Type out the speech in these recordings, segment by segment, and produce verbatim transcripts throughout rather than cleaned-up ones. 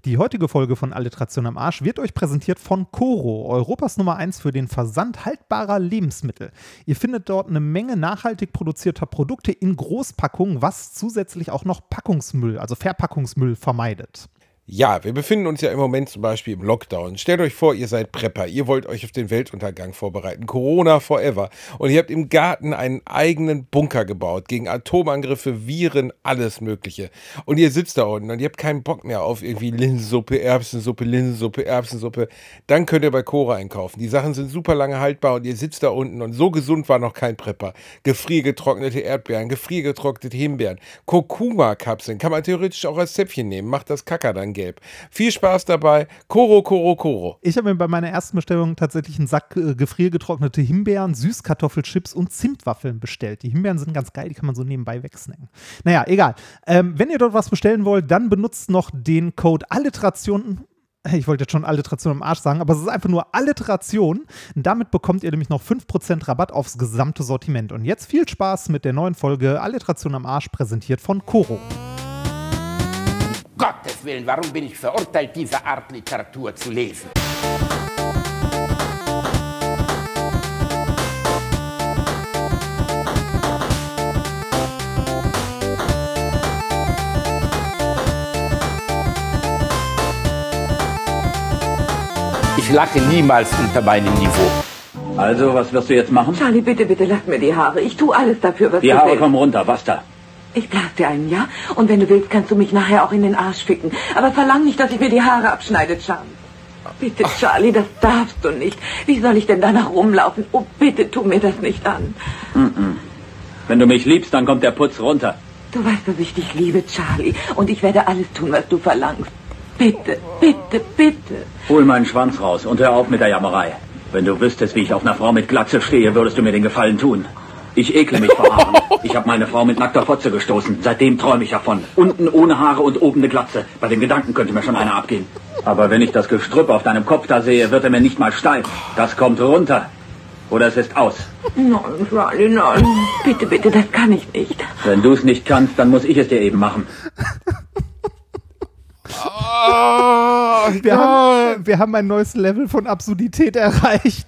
Die heutige Folge von Alliteration am Arsch wird euch präsentiert von Coro, Europas Nummer eins für den Versand haltbarer Lebensmittel. Ihr findet dort eine Menge nachhaltig produzierter Produkte in Großpackungen, was zusätzlich auch noch Packungsmüll, also Verpackungsmüll vermeidet. Ja, wir befinden uns ja im Moment zum Beispiel im Lockdown. Stellt euch vor, ihr seid Prepper, ihr wollt euch auf den Weltuntergang vorbereiten. Corona forever. Und ihr habt im Garten einen eigenen Bunker gebaut gegen Atomangriffe, Viren, alles Mögliche. Und ihr sitzt da unten und ihr habt keinen Bock mehr auf irgendwie Linsensuppe, Erbsensuppe, Linsensuppe, Erbsensuppe. Dann könnt ihr bei Coro einkaufen. Die Sachen sind super lange haltbar und ihr sitzt da unten und so gesund war noch kein Prepper. Gefriergetrocknete Erdbeeren, gefriergetrocknete Himbeeren, Kurkuma-Kapseln kann man theoretisch auch als Zäpfchen nehmen. Macht das Kacker dann gelb. Viel Spaß dabei. Coro, Coro, Coro. Ich habe mir bei meiner ersten Bestellung tatsächlich einen Sack äh, gefriergetrocknete Himbeeren, Süßkartoffelchips und Zimtwaffeln bestellt. Die Himbeeren sind ganz geil, die kann man so nebenbei wegsnacken. Naja, egal. Ähm, wenn ihr dort was bestellen wollt, dann benutzt noch den Code Alliteration. Ich wollte jetzt schon Alliteration am Arsch sagen, aber es ist einfach nur Alliteration. Damit bekommt ihr nämlich noch fünf Prozent Rabatt aufs gesamte Sortiment. Und jetzt viel Spaß mit der neuen Folge Alliteration am Arsch, präsentiert von Coro. Gottes Willen, warum bin ich verurteilt, diese Art Literatur zu lesen? Ich lache niemals unter meinem Niveau. Also, was wirst du jetzt machen? Charlie, bitte, bitte, lass mir die Haare. Ich tue alles dafür, was Die du Haare willst. kommen runter, basta. Ich blas dir einen, ja? Und wenn du willst, kannst du mich nachher auch in den Arsch ficken. Aber verlang nicht, dass ich mir die Haare abschneide, Charlie. Bitte, Charlie, das darfst du nicht. Wie soll ich denn danach rumlaufen? Oh, bitte, tu mir das nicht an. Mm-mm. Wenn du mich liebst, dann kommt der Putz runter. Du weißt, dass ich dich liebe, Charlie. Und ich werde alles tun, was du verlangst. Bitte, bitte, bitte. Hol meinen Schwanz raus und hör auf mit der Jammerei. Wenn du wüsstest, wie ich auf einer Frau mit Glatze stehe, würdest du mir den Gefallen tun. Ich ekle mich vor Haaren. Ich habe meine Frau mit nackter Fotze gestoßen. Seitdem träume ich davon. Unten ohne Haare und oben eine Glatze. Bei dem Gedanken könnte mir schon einer abgehen. Aber wenn ich das Gestrüpp auf deinem Kopf da sehe, wird er mir nicht mal steif. Das kommt runter. Oder es ist aus. Nein, Charlie, nein. Bitte, bitte, das kann ich nicht. Wenn du es nicht kannst, dann muss ich es dir eben machen. Oh, wir, haben, wir haben ein neues Level von Absurdität erreicht.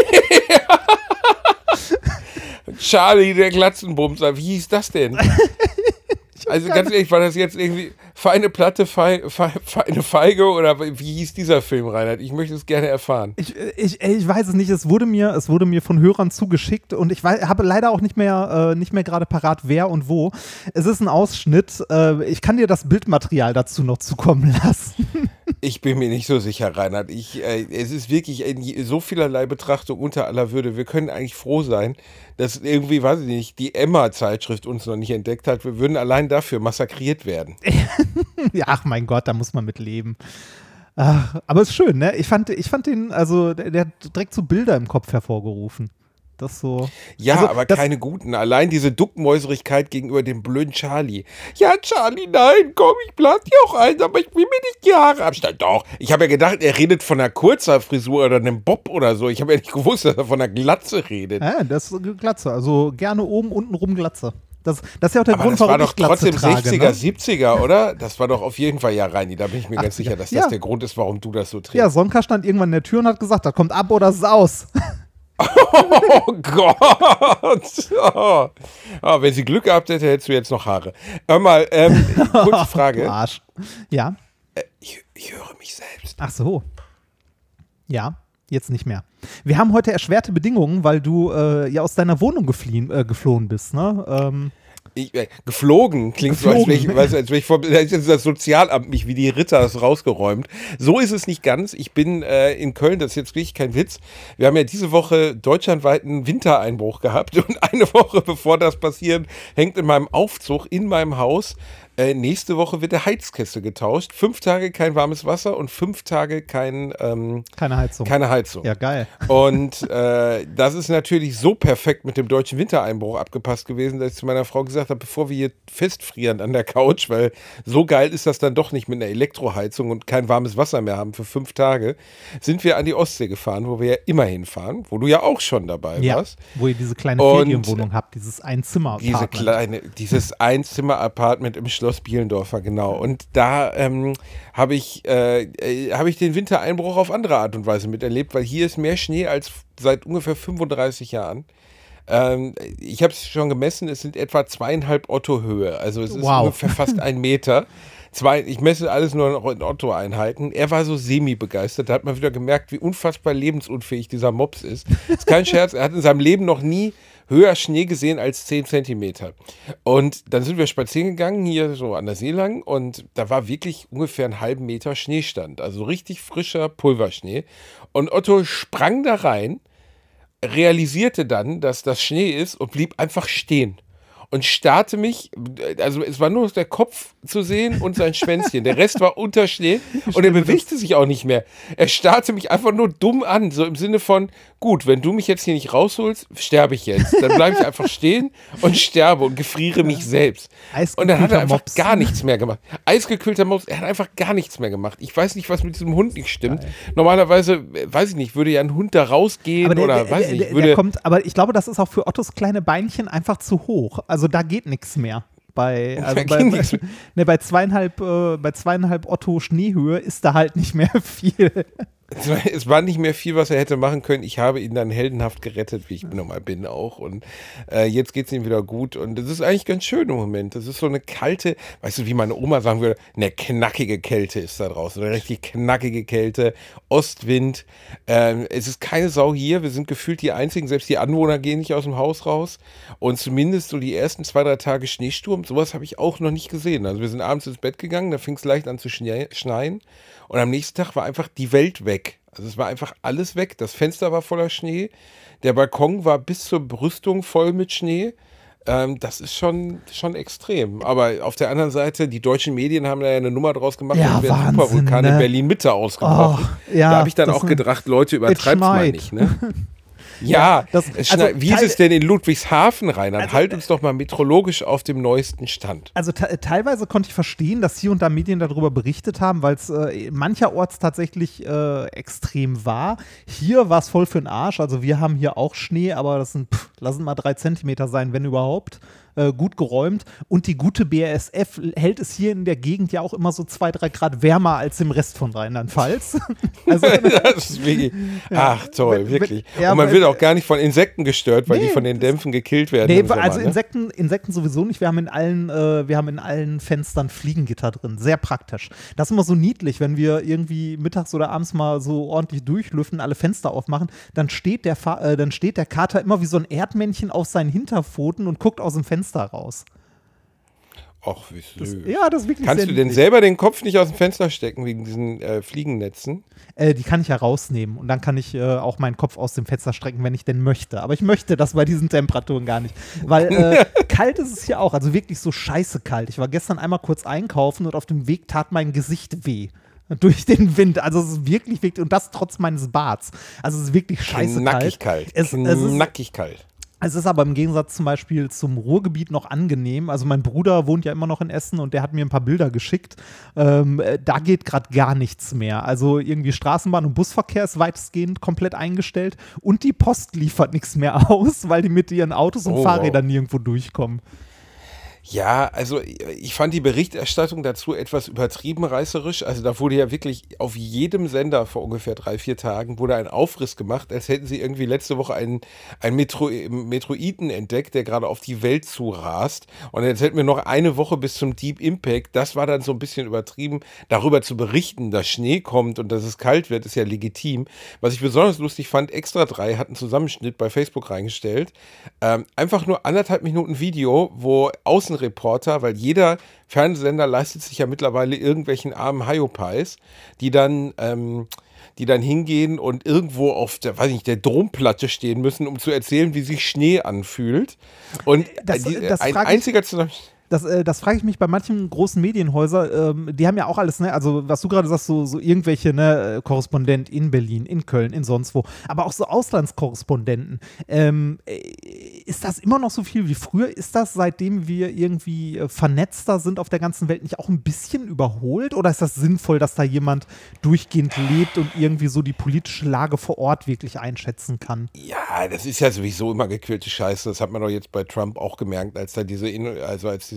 Charlie, der Glatzenbumser, wie hieß das denn? Also ganz ehrlich, war das jetzt irgendwie feine Platte, feine, feine Feige oder wie hieß dieser Film, Reinhard? Ich möchte es gerne erfahren. Ich, ich, ich weiß es nicht, es wurde mir, es wurde mir von Hörern zugeschickt und ich weiß, habe leider auch nicht mehr, äh, nicht mehr gerade parat, wer und wo. Es ist ein Ausschnitt, äh, ich kann dir das Bildmaterial dazu noch zukommen lassen. Ich bin mir nicht so sicher, Reinhard. Ich, äh, es ist wirklich in so vielerlei Betrachtung unter aller Würde. Wir können eigentlich froh sein, dass irgendwie, weiß ich nicht, die Emma-Zeitschrift uns noch nicht entdeckt hat. Wir würden allein dafür massakriert werden. Ja, ach mein Gott, da muss man mit leben. Ach, aber es ist schön, ne? Ich fand, ich fand den, also der, der hat direkt so Bilder im Kopf hervorgerufen. Das so. Ja, also, aber das, keine guten. Allein diese Duckmäuserigkeit gegenüber dem blöden Charlie. Ja, Charlie, nein, komm, ich blas dir auch ein, aber ich will mir nicht die Haare abschneiden. Doch, ich habe ja gedacht, er redet von einer Kurzhaarfrisur oder einem Bob oder so. Ich habe ja nicht gewusst, dass er von einer Glatze redet. Ja, das ist eine Glatze. Also gerne oben, unten rum Glatze. Das, das ist ja auch der aber Grund, das warum war ich doch Glatze trotzdem trage, sechziger, ne? siebziger, oder? Das war doch auf jeden Fall, ja, Reini, da bin ich mir ganz achtziger. sicher, dass Ja. das der Grund ist, warum du das so trägst. Ja, Sonka stand irgendwann in der Tür und hat gesagt, da kommt ab oder es ist aus. Oh Gott! Oh. Oh, wenn sie Glück gehabt hätte, hättest du jetzt noch Haare. Hör mal, ähm, kurze Frage. Du Arsch. Ja? Äh, ich, ich höre mich selbst. Ach so. Ja, jetzt nicht mehr. Wir haben heute erschwerte Bedingungen, weil du äh, ja aus deiner Wohnung gefliehen, äh, geflohen bist, ne? Ähm, Ich, äh, geflogen klingt Geflogen. so, als wäre ich, weißt, als wär ich vom, da ist jetzt das Sozialamt mich wie die Ritter das rausgeräumt. So ist es nicht ganz. Ich bin äh, in Köln, das ist jetzt wirklich kein Witz. Wir haben ja diese Woche deutschlandweiten Wintereinbruch gehabt und eine Woche bevor das passiert, hängt in meinem Aufzug in meinem Haus. Äh, nächste Woche wird der Heizkessel getauscht. Fünf Tage kein warmes Wasser und fünf Tage kein, ähm, keine Heizung. keine Heizung. Ja, geil. Und äh, das ist natürlich so perfekt mit dem deutschen Wintereinbruch abgepasst gewesen, dass ich zu meiner Frau gesagt habe, bevor wir hier festfrieren an der Couch, weil so geil ist das dann doch nicht mit einer Elektroheizung und kein warmes Wasser mehr haben für fünf Tage, sind wir an die Ostsee gefahren, wo wir ja immer hinfahren, wo du ja auch schon dabei Ja, warst. wo ihr diese kleine Und Ferienwohnung habt, dieses Einzimmer-Apartment. Diese kleine, dieses Einzimmer-Apartment im Schloss Schloss Bielendorfer, genau. Und da ähm, habe ich, äh, äh, hab ich den Wintereinbruch auf andere Art und Weise miterlebt, weil hier ist mehr Schnee als seit ungefähr fünfunddreißig Jahren. Ähm, ich habe es schon gemessen, es sind etwa zweieinhalb Otto-Höhe. Also es ist Wow. ungefähr fast ein Meter. Zwei, ich messe alles nur in Otto-Einheiten. Er war so semi-begeistert. Da hat man wieder gemerkt, wie unfassbar lebensunfähig dieser Mops ist. Das ist kein Scherz, er hat in seinem Leben noch nie höher Schnee gesehen als zehn Zentimeter. Und dann sind wir spazieren gegangen, hier so an der See lang. Und da war wirklich ungefähr einen halben Meter Schneestand. Also richtig frischer Pulverschnee. Und Otto sprang da rein, realisierte dann, dass das Schnee ist und blieb einfach stehen. Und starrte mich, also es war nur noch der Kopf zu sehen und sein Schwänzchen. Der Rest war unter Schnee und er bewegte sich auch nicht mehr. Er starrte mich einfach nur dumm an, so im Sinne von, gut, wenn du mich jetzt hier nicht rausholst, sterbe ich jetzt. Dann bleibe ich einfach stehen und sterbe und gefriere mich selbst. Und dann hat er einfach Mops. gar nichts mehr gemacht. Eisgekühlter Mops, er hat einfach gar nichts mehr gemacht. Ich weiß nicht, was mit diesem Hund nicht stimmt. Geil. Normalerweise, weiß ich nicht, würde ja ein Hund da rausgehen der, oder der, weiß der, nicht. Der, würde der kommt, aber ich glaube, das ist auch für Ottos kleine Beinchen einfach zu hoch. Also da geht nichts mehr. Bei, also bei, bei, ne, bei zweieinhalb, äh, bei zweieinhalb Otto Schneehöhe ist da halt nicht mehr viel. Es war nicht mehr viel, was er hätte machen können. Ich habe ihn dann heldenhaft gerettet, wie ich nochmal bin auch. Und äh, jetzt geht es ihm wieder gut. Und das ist eigentlich ganz schön im Moment. Das ist so eine kalte, weißt du, wie meine Oma sagen würde, eine knackige Kälte ist da draußen. Eine richtig knackige Kälte, Ostwind. Ähm, es ist keine Sau hier. Wir sind gefühlt die Einzigen. Selbst die Anwohner gehen nicht aus dem Haus raus. Und zumindest so die ersten zwei, drei Tage Schneesturm, sowas habe ich auch noch nicht gesehen. Also wir sind abends ins Bett gegangen, da fing es leicht an zu schneien. Und am nächsten Tag war einfach die Welt weg. Also es war einfach alles weg. Das Fenster war voller Schnee. Der Balkon war bis zur Brüstung voll mit Schnee. Ähm, das ist schon, schon extrem. Aber auf der anderen Seite, die deutschen Medien haben da ja eine Nummer draus gemacht, ja, und wäre ein Supervulkan ne? in Berlin-Mitte ausgebrochen. Oh, ja, da habe ich dann auch gedacht, Leute, übertreibt mal nicht, ne? Ja, ja das, also, wie ist es denn in Ludwigshafen, Reinhard? Also, halt uns doch mal meteorologisch auf dem neuesten Stand. Also teilweise konnte ich verstehen, dass hier und da Medien darüber berichtet haben, weil es äh, mancherorts tatsächlich äh, extrem war. Hier war es voll für den Arsch. Also wir haben hier auch Schnee, aber das sind, pff, lassen mal drei Zentimeter sein, wenn überhaupt. Äh, gut geräumt. Und die gute B A S F hält es hier in der Gegend ja auch immer so zwei, drei Grad wärmer als im Rest von Rheinland-Pfalz. Also, das ist wirklich, ach toll, wenn, wirklich. Wenn, ja, und man weil, wird auch gar nicht von Insekten gestört, weil nee, die von den Dämpfen gekillt werden. Nee, Sommer, also ne? Insekten, Insekten sowieso nicht. Wir haben in allen, äh, wir haben in allen Fenstern Fliegengitter drin. Sehr praktisch. Das ist immer so niedlich, wenn wir irgendwie mittags oder abends mal so ordentlich durchlüften, alle Fenster aufmachen, dann steht der, Fa- äh, dann steht der Kater immer wie so ein Erdmännchen auf seinen Hinterpfoten und guckt aus dem Fenster raus. Ach, wie süß. Das, ja, das ist wirklich Kannst sehr du denn niedlich. selber den Kopf nicht aus dem Fenster stecken wegen diesen äh, Fliegennetzen? Äh, die kann ich ja rausnehmen und dann kann ich äh, auch meinen Kopf aus dem Fenster strecken, wenn ich denn möchte. Aber ich möchte das bei diesen Temperaturen gar nicht. Weil äh, kalt ist es hier auch, also wirklich so scheiße kalt. Ich war gestern einmal kurz einkaufen und auf dem Weg tat mein Gesicht weh. Durch den Wind. Also es ist wirklich, wirklich, und das trotz meines Bads. Also es ist wirklich scheiße Knackig kalt. kalt. Es, es ist, Knackig kalt. Es ist aber im Gegensatz zum Beispiel zum Ruhrgebiet noch angenehm. Also mein Bruder wohnt ja immer noch in Essen und der hat mir ein paar Bilder geschickt. Ähm, da geht gerade gar nichts mehr. Also irgendwie Straßenbahn- und Busverkehr ist weitestgehend komplett eingestellt und die Post liefert nichts mehr aus, weil die mit ihren Autos und oh, Fahrrädern wow. nirgendwo durchkommen. Ja, also ich fand die Berichterstattung dazu etwas übertrieben reißerisch. Also da wurde ja wirklich auf jedem Sender vor ungefähr drei, vier Tagen wurde ein Aufriss gemacht, als hätten sie irgendwie letzte Woche einen, einen Metro, Metroiden entdeckt, der gerade auf die Welt zurast. Und jetzt hätten wir noch eine Woche bis zum Deep Impact. Das war dann so ein bisschen übertrieben. Darüber zu berichten, dass Schnee kommt und dass es kalt wird, ist ja legitim. Was ich besonders lustig fand, Extra drei hat einen Zusammenschnitt bei Facebook reingestellt. Ähm, einfach nur anderthalb Minuten Video, wo außen Reporter, weil jeder Fernsehsender leistet sich ja mittlerweile irgendwelchen armen Hyopies, die dann, ähm, die dann hingehen und irgendwo auf der, weiß ich nicht, der Domplatte stehen müssen, um zu erzählen, wie sich Schnee anfühlt. Und das, die, das ein frage einziger Zusammenschnitt. Das, äh, das frage ich mich bei manchen großen Medienhäusern, ähm, die haben ja auch alles, ne, also was du gerade sagst, so, so irgendwelche, ne, Korrespondent in Berlin, in Köln, in sonst wo, aber auch so Auslandskorrespondenten. Ähm, ist das immer noch so viel wie früher? Ist das, seitdem wir irgendwie äh, vernetzter sind auf der ganzen Welt, nicht auch ein bisschen überholt? Oder ist das sinnvoll, dass da jemand durchgehend lebt und irgendwie so die politische Lage vor Ort wirklich einschätzen kann? Ja, das ist ja sowieso immer gequälte Scheiße. Das hat man doch jetzt bei Trump auch gemerkt, als da diese, also als diese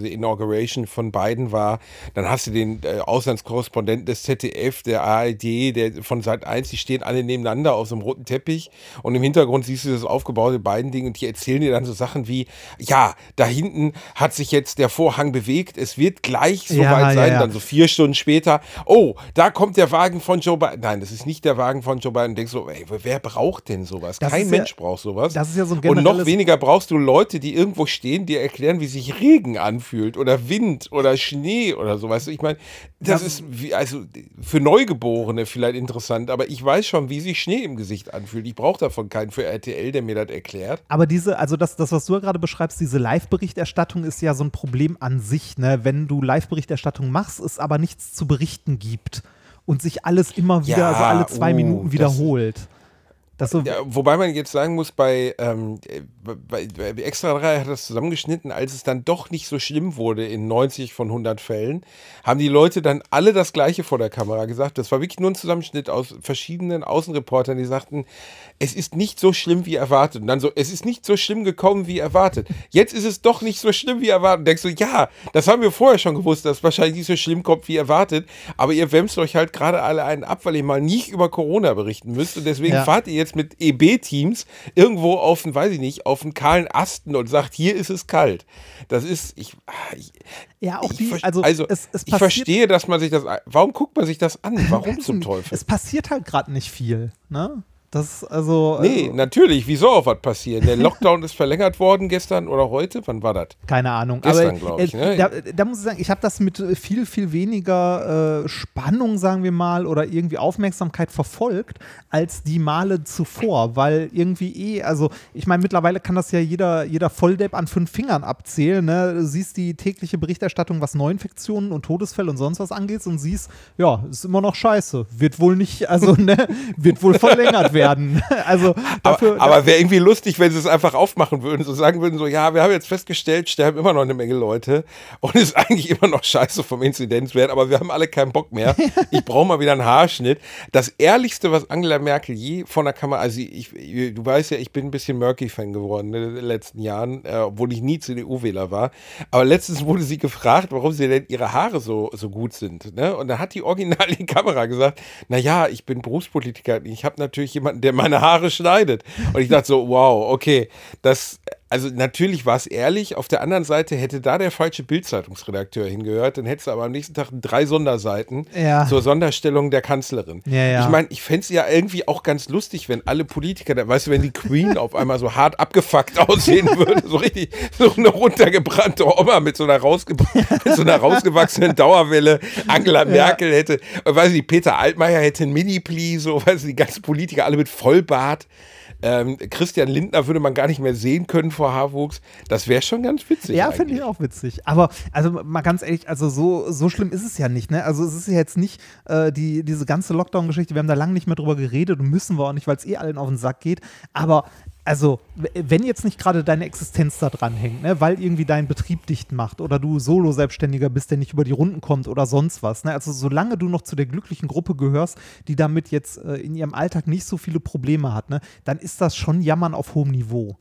diese Inauguration von Biden war. Dann hast du den äh, Auslandskorrespondenten des Z D F, der A R D, der von Sat eins, die stehen alle nebeneinander auf so einem roten Teppich und im Hintergrund siehst du das aufgebaute Biden-Ding und die erzählen dir dann so Sachen wie, ja, da hinten hat sich jetzt der Vorhang bewegt, es wird gleich soweit Ja, sein, ja, ja. dann so vier Stunden später, oh, da kommt der Wagen von Joe Biden. Nein, das ist nicht der Wagen von Joe Biden. Und denkst so, ey, wer braucht denn sowas? Das Kein ist ja- Mensch braucht sowas. Das ist ja so ein Und noch generelles- weniger brauchst du Leute, die irgendwo stehen, die erklären, wie sich Regen anfühlt oder Wind oder Schnee oder so. Weißt du, ich meine, das, Das- ist wie, also für Neugeborene vielleicht interessant, aber ich weiß schon, wie sich Schnee im Gesicht anfühlt. Ich brauche davon keinen für R T L, der mir das erklärt. Aber diese, also das, das, was du ja gerade beschreibst, diese Live-Berichterstattung ist ja so ein Problem an sich, ne? Wenn du Live-Berichterstattung machst, es aber nichts zu berichten gibt und sich alles immer wieder, Ja, so alle zwei oh, Minuten das- wiederholt. Das so, Ja, wobei man jetzt sagen muss, bei, ähm, bei, bei Extra drei hat das zusammengeschnitten, als es dann doch nicht so schlimm wurde in neunzig von hundert Fällen, haben die Leute dann alle das Gleiche vor der Kamera gesagt. Das war wirklich nur ein Zusammenschnitt aus verschiedenen Außenreportern, die sagten, es ist nicht so schlimm wie erwartet. Und dann so, es ist nicht so schlimm gekommen wie erwartet. Jetzt ist es doch nicht so schlimm wie erwartet. Und denkst du, ja, das haben wir vorher schon gewusst, dass es wahrscheinlich nicht so schlimm kommt wie erwartet. Aber ihr wämst euch halt gerade alle einen ab, weil ihr mal nicht über Corona berichten müsst. Und deswegen Ja. fahrt ihr jetzt mit E B-Teams irgendwo auf einen, weiß ich nicht, auf einen kahlen Asten und sagt, hier ist es kalt. Das ist, ich, ich ja, auch ich die, ver- also, also es, es ich passiert, verstehe, dass man sich das, warum guckt man sich das an? Warum zum Teufel? Es passiert halt gerade nicht viel, ne? Das, also, Nee, also, natürlich, wie soll auch was passieren? Der Lockdown ist verlängert worden gestern oder heute? Wann war das? keine Ahnung. Gestern, aber glaub ich, äh, ne? da, da muss ich sagen, ich habe das mit äh, viel, viel weniger äh, Spannung, sagen wir mal, oder irgendwie Aufmerksamkeit verfolgt, als die Male zuvor, weil irgendwie eh, also ich meine, mittlerweile kann das ja jeder, jeder Volldepp an fünf Fingern abzählen, ne? Du siehst die tägliche Berichterstattung, was Neuinfektionen und Todesfälle und sonst was angeht und siehst, ja, ist immer noch scheiße. Wird wohl nicht, also, ne, wird wohl verlängert werden. Also dafür, aber aber wäre irgendwie lustig, wenn sie es einfach aufmachen würden, so sagen würden, so, ja, wir haben jetzt festgestellt, sterben immer noch eine Menge Leute und ist eigentlich immer noch scheiße vom Inzidenzwert, aber wir haben alle keinen Bock mehr. Ich brauche mal wieder einen Haarschnitt. Das Ehrlichste, was Angela Merkel je von der Kamera, also ich, du weißt ja, ich bin ein bisschen Merkel-Fan geworden in den letzten Jahren, äh, obwohl ich nie C D U-Wähler war, aber letztens wurde sie gefragt, warum sie denn ihre Haare so, so gut sind, ne? Und da hat die original in die Kamera gesagt, naja, ich bin Berufspolitiker, ich habe natürlich jemanden, der meine Haare schneidet. Und ich dachte so, wow, okay, das, also natürlich war es ehrlich. Auf der anderen Seite hätte da der falsche Bild-Zeitungsredakteur hingehört, dann hättest du aber am nächsten Tag drei Sonderseiten Ja. zur Sonderstellung der Kanzlerin. Ja, ja. Ich meine, ich fände es ja irgendwie auch ganz lustig, wenn alle Politiker, da, weißt du, wenn die Queen auf einmal so hart abgefuckt aussehen würde, so richtig, so eine runtergebrannte Oma mit so einer, rausge mit so einer rausgewachsenen Dauerwelle, Angela Merkel hätte, weiß ich nicht, Peter Altmaier hätte ein Mini-Pli, so, weißt du, die ganzen Politiker alle mit Vollbart. Ähm, Christian Lindner würde man gar nicht mehr sehen können vor Haarwuchs. Das wäre schon ganz witzig. Ja, finde ich eigentlich. auch witzig. Aber also mal ganz ehrlich, also so, so schlimm ist es ja nicht, ne? Also es ist ja jetzt nicht äh, die, diese ganze Lockdown-Geschichte, wir haben da lange nicht mehr drüber geredet und müssen wir auch nicht, weil es eh allen auf den Sack geht. Aber also, w- wenn jetzt nicht gerade deine Existenz da dran hängt, ne, weil irgendwie dein Betrieb dicht macht oder du Solo-Selbstständiger bist, der nicht über die Runden kommt oder sonst was, ne? Also solange du noch zu der glücklichen Gruppe gehörst, die damit jetzt äh, in ihrem Alltag nicht so viele Probleme hat, ne, dann ist das schon Jammern auf hohem Niveau.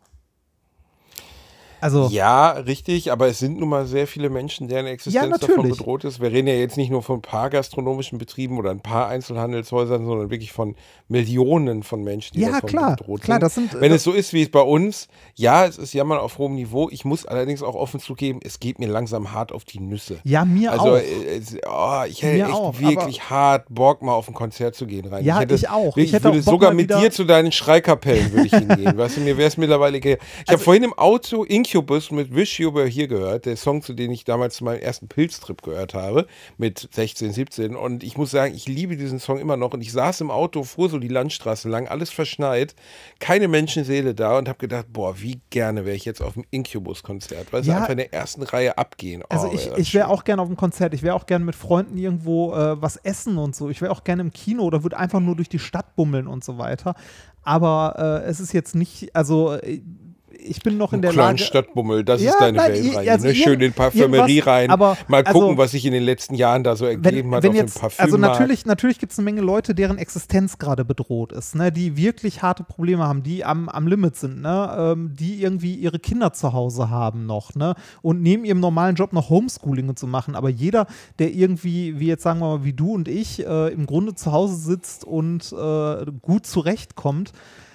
Also, Ja, richtig, aber es sind nun mal sehr viele Menschen, deren Existenz Ja, davon natürlich. bedroht ist. Wir reden ja jetzt nicht nur von ein paar gastronomischen Betrieben oder ein paar Einzelhandelshäusern, sondern wirklich von Millionen von Menschen, die Ja, davon klar, bedroht klar, sind. das sind, äh, Wenn das- es so ist wie es bei uns, ja, es ist Jammern auf hohem Niveau. Ich muss allerdings auch offen zugeben, es geht mir langsam hart auf die Nüsse. ja, mir Also auch. äh, es, oh, ich hätte Mir echt auch, wirklich hart Bock, mal auf ein Konzert zu gehen rein. Ja, ich, hätte, ich auch. wirklich, Ich hätte würde auch Bock, sogar mal mit wieder- dir zu deinen Schreikapellen würde ich hingehen. Weißt du, mir wäre es mittlerweile ge Ich habe Also- vorhin im Auto Incubus mit Wish You Were Here gehört, der Song, zu dem ich damals zu meinem ersten Pilztrip gehört habe, mit sechzehn, siebzehn. Und ich muss sagen, ich liebe diesen Song immer noch. Und ich saß im Auto, fuhr so die Landstraße lang, alles verschneit, keine Menschenseele da und habe gedacht, boah, wie gerne wäre ich jetzt auf dem Incubus-Konzert. Weil Ja. sie einfach in der ersten Reihe abgehen. Also Oh, ich, wäre das ich wäre schön. auch gerne auf dem Konzert, ich wäre auch gerne mit Freunden irgendwo äh, was essen und so. Ich wäre auch gerne im Kino oder würde einfach nur durch die Stadt bummeln und so weiter. Aber äh, es ist jetzt nicht, also äh, ich bin noch in Ein der kleinen Lage. Stadtbummel, das Ja, ist deine nein, Welt ich- rein. also ne? Schön irgend- in Parfümerie irgendwas, rein. aber, Mal gucken, also, was sich in den letzten Jahren da so ergeben wenn, hat wenn auf jetzt, dem Parfüm. also natürlich, natürlich gibt es eine Menge Leute, deren Existenz gerade bedroht ist, ne, die wirklich harte Probleme haben, die am, am Limit sind, ne, ähm, die irgendwie ihre Kinder zu Hause haben noch, ne, und neben ihrem normalen Job noch Homeschooling und so machen. Aber jeder, der irgendwie, wie jetzt sagen wir mal, wie du und ich, äh, im Grunde zu Hause sitzt und äh, gut zurechtkommt,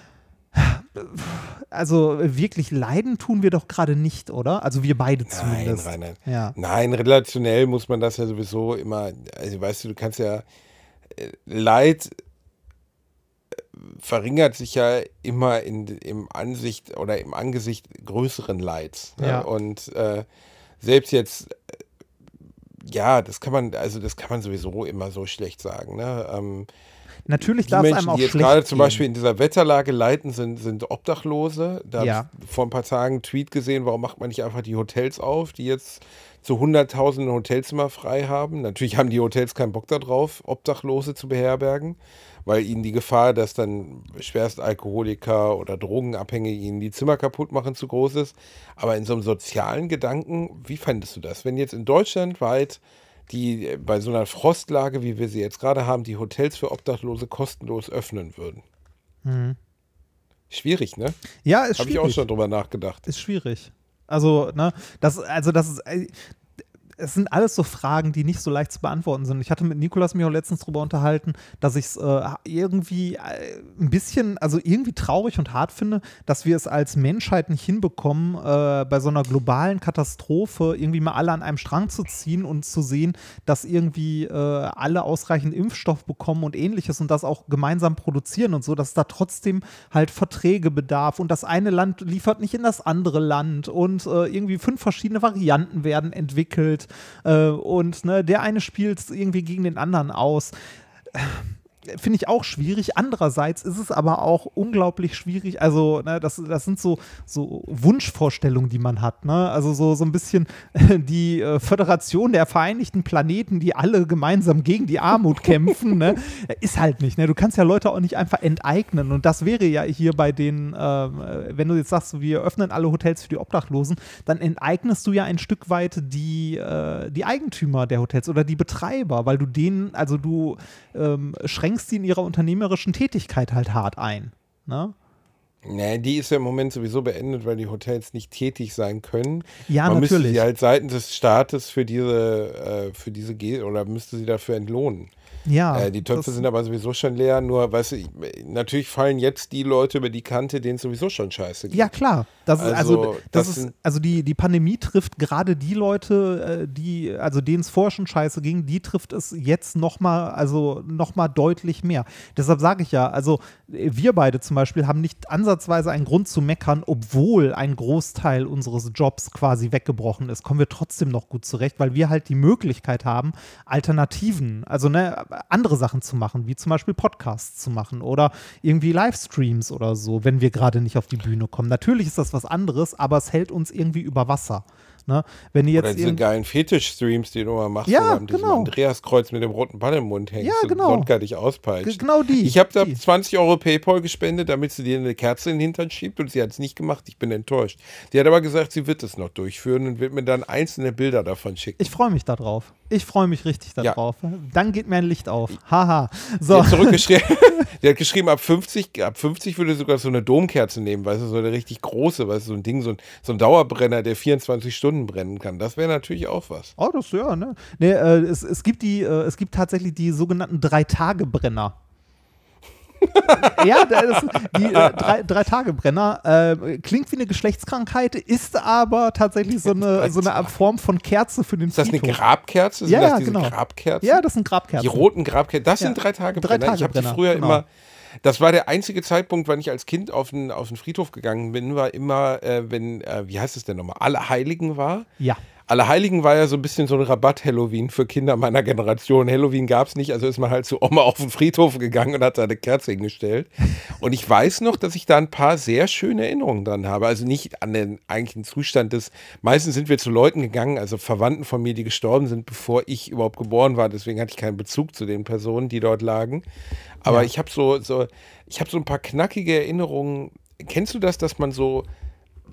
also wirklich leiden tun wir doch gerade nicht, oder? Also wir beide zumindest. Nein, Rainer. Ja. Nein, relationell muss man das ja sowieso immer, also weißt du, du kannst ja, äh, Leid äh, verringert sich ja immer in, im Ansicht oder im Angesicht größeren Leids. Ne? Ja. Und äh, selbst jetzt, äh, ja, das kann man, also das kann man sowieso immer so schlecht sagen. Ne? Ähm, Natürlich Die darf es einem Menschen, auch die jetzt schlecht gerade zum gehen. Beispiel in dieser Wetterlage leiden, sind, sind Obdachlose. Da Ja. habe ich vor ein paar Tagen einen Tweet gesehen, warum macht man nicht einfach die Hotels auf, die jetzt zu Hunderttausenden Hotelzimmer frei haben. Natürlich haben die Hotels keinen Bock darauf, Obdachlose zu beherbergen, weil ihnen die Gefahr, dass dann Schwerstalkoholiker oder Drogenabhängige ihnen die Zimmer kaputt machen, zu groß ist. Aber in so einem sozialen Gedanken, wie fändest du das? Wenn jetzt in Deutschland weit die äh, bei so einer Frostlage, wie wir sie jetzt gerade haben, die Hotels für Obdachlose kostenlos öffnen würden. Mhm. Schwierig, ne? Ja, ist Habe ich schwierig. auch schon drüber nachgedacht. Ist schwierig. Also, ne, das, also das ist, äh, es sind alles so Fragen, die nicht so leicht zu beantworten sind. Ich hatte mit Nikolas mich auch letztens drüber unterhalten, dass ich es äh, irgendwie äh, ein bisschen, also irgendwie traurig und hart finde, dass wir es als Menschheit nicht hinbekommen, äh, bei so einer globalen Katastrophe irgendwie mal alle an einem Strang zu ziehen und zu sehen, dass irgendwie äh, alle ausreichend Impfstoff bekommen und ähnliches und das auch gemeinsam produzieren und so, dass da trotzdem halt Verträge bedarf und das eine Land liefert nicht in das andere Land und äh, irgendwie fünf verschiedene Varianten werden entwickelt. Äh, und ne, der eine spielt irgendwie gegen den anderen aus. Finde ich auch schwierig. Andererseits ist es aber auch unglaublich schwierig. Also, ne, das, das sind so, so Wunschvorstellungen, die man hat. Ne? Also, so, so ein bisschen äh, die äh, Föderation der Vereinigten Planeten, die alle gemeinsam gegen die Armut kämpfen. Ne? Ist halt nicht. Ne? Du kannst ja Leute auch nicht einfach enteignen. Und das wäre ja hier bei den, äh, wenn du jetzt sagst, wir öffnen alle Hotels für die Obdachlosen, dann enteignest du ja ein Stück weit die, äh, die Eigentümer der Hotels oder die Betreiber, weil du denen, also du ähm, schränkst sie in ihrer unternehmerischen Tätigkeit halt hart ein. Ne? Nee, die ist ja im Moment sowieso beendet, weil die Hotels nicht tätig sein können. Ja, Man müsste natürlich. sie halt seitens des Staates für diese, äh, für diese Ge- oder müsste sie dafür entlohnen. Ja, Äh, die Töpfe das- sind aber sowieso schon leer, nur, weißt du, ich- natürlich fallen jetzt die Leute über die Kante, denen es sowieso schon scheiße geht. Ja, klar. Das ist, also, Also, das das ist, sind- also die, die Pandemie trifft gerade die Leute, äh, die, also denen es vorher schon scheiße ging, die trifft es jetzt nochmal, also nochmal deutlich mehr. Deshalb sage ich ja, also wir beide zum Beispiel haben nicht ansatzweise einen Grund zu meckern, obwohl ein Großteil unseres Jobs quasi weggebrochen ist, kommen wir trotzdem noch gut zurecht, weil wir halt die Möglichkeit haben, Alternativen, also ne, andere Sachen zu machen, wie zum Beispiel Podcasts zu machen oder irgendwie Livestreams oder so, wenn wir gerade nicht auf die Bühne kommen. Natürlich ist das was anderes, aber es hält uns irgendwie über Wasser. Ne? Wenn ihr Oder jetzt diese irgend- geilen Fetisch-Streams, die du mal machst, Ja, wo du an diesem genau. Andreaskreuz mit dem roten Ball im Mund hängst Ja, und genau. Wodka dich auspeitscht. Genau die, Ich habe da die. zwanzig Euro Paypal gespendet, damit sie dir eine Kerze in den Hintern schiebt und sie hat es nicht gemacht. Ich bin enttäuscht. Sie hat aber gesagt, sie wird es noch durchführen und wird mir dann einzelne Bilder davon schicken. Ich freue mich darauf. Ich freue mich richtig Ja. darauf. Dann geht mir ein Licht auf. Haha. Sie So. hat zurückgeschrieben, sie hat geschrieben, ab fünfzig, ab fünfzig würde sie sogar so eine Domkerze nehmen, weißt du, so eine richtig große, weißt du, so ein Ding, so ein, so ein Dauerbrenner, der vierundzwanzig Stunden brennen kann. Das wäre natürlich auch was. Oh, das ja, ne? Nee, äh, es, es gibt die, äh, es gibt tatsächlich die sogenannten Drei-Tage-Brenner. Ja, das, die äh, drei, drei Tage Brenner äh, klingt wie eine Geschlechtskrankheit, ist aber tatsächlich so eine, so eine Art Form von Kerze für den Ist das eine Friedhof. Grabkerze? Sind Ja, das ja, diese genau. Grabkerzen? Ja, das sind Grabkerzen. Die roten Grabkerzen, das Ja. sind drei Tage Drei Brenner. Ich habe die Tage früher Brenner, immer, das war der einzige Zeitpunkt, wann ich als Kind auf den, auf den Friedhof gegangen bin, war immer, äh, wenn, äh, wie heißt es denn nochmal, Allerheiligen war. Ja. Allerheiligen war ja so ein bisschen so ein Rabatt-Halloween für Kinder meiner Generation. Halloween gab es nicht, also ist man halt zu Oma auf den Friedhof gegangen und hat da eine Kerze hingestellt. Und ich weiß noch, dass ich da ein paar sehr schöne Erinnerungen dran habe. Also nicht an den eigentlichen Zustand des, meistens sind wir zu Leuten gegangen, also Verwandten von mir, die gestorben sind, bevor ich überhaupt geboren war. Deswegen hatte ich keinen Bezug zu den Personen, die dort lagen. Aber Ja. ich habe so, so, ich habe so ein paar knackige Erinnerungen. Kennst du das, dass man so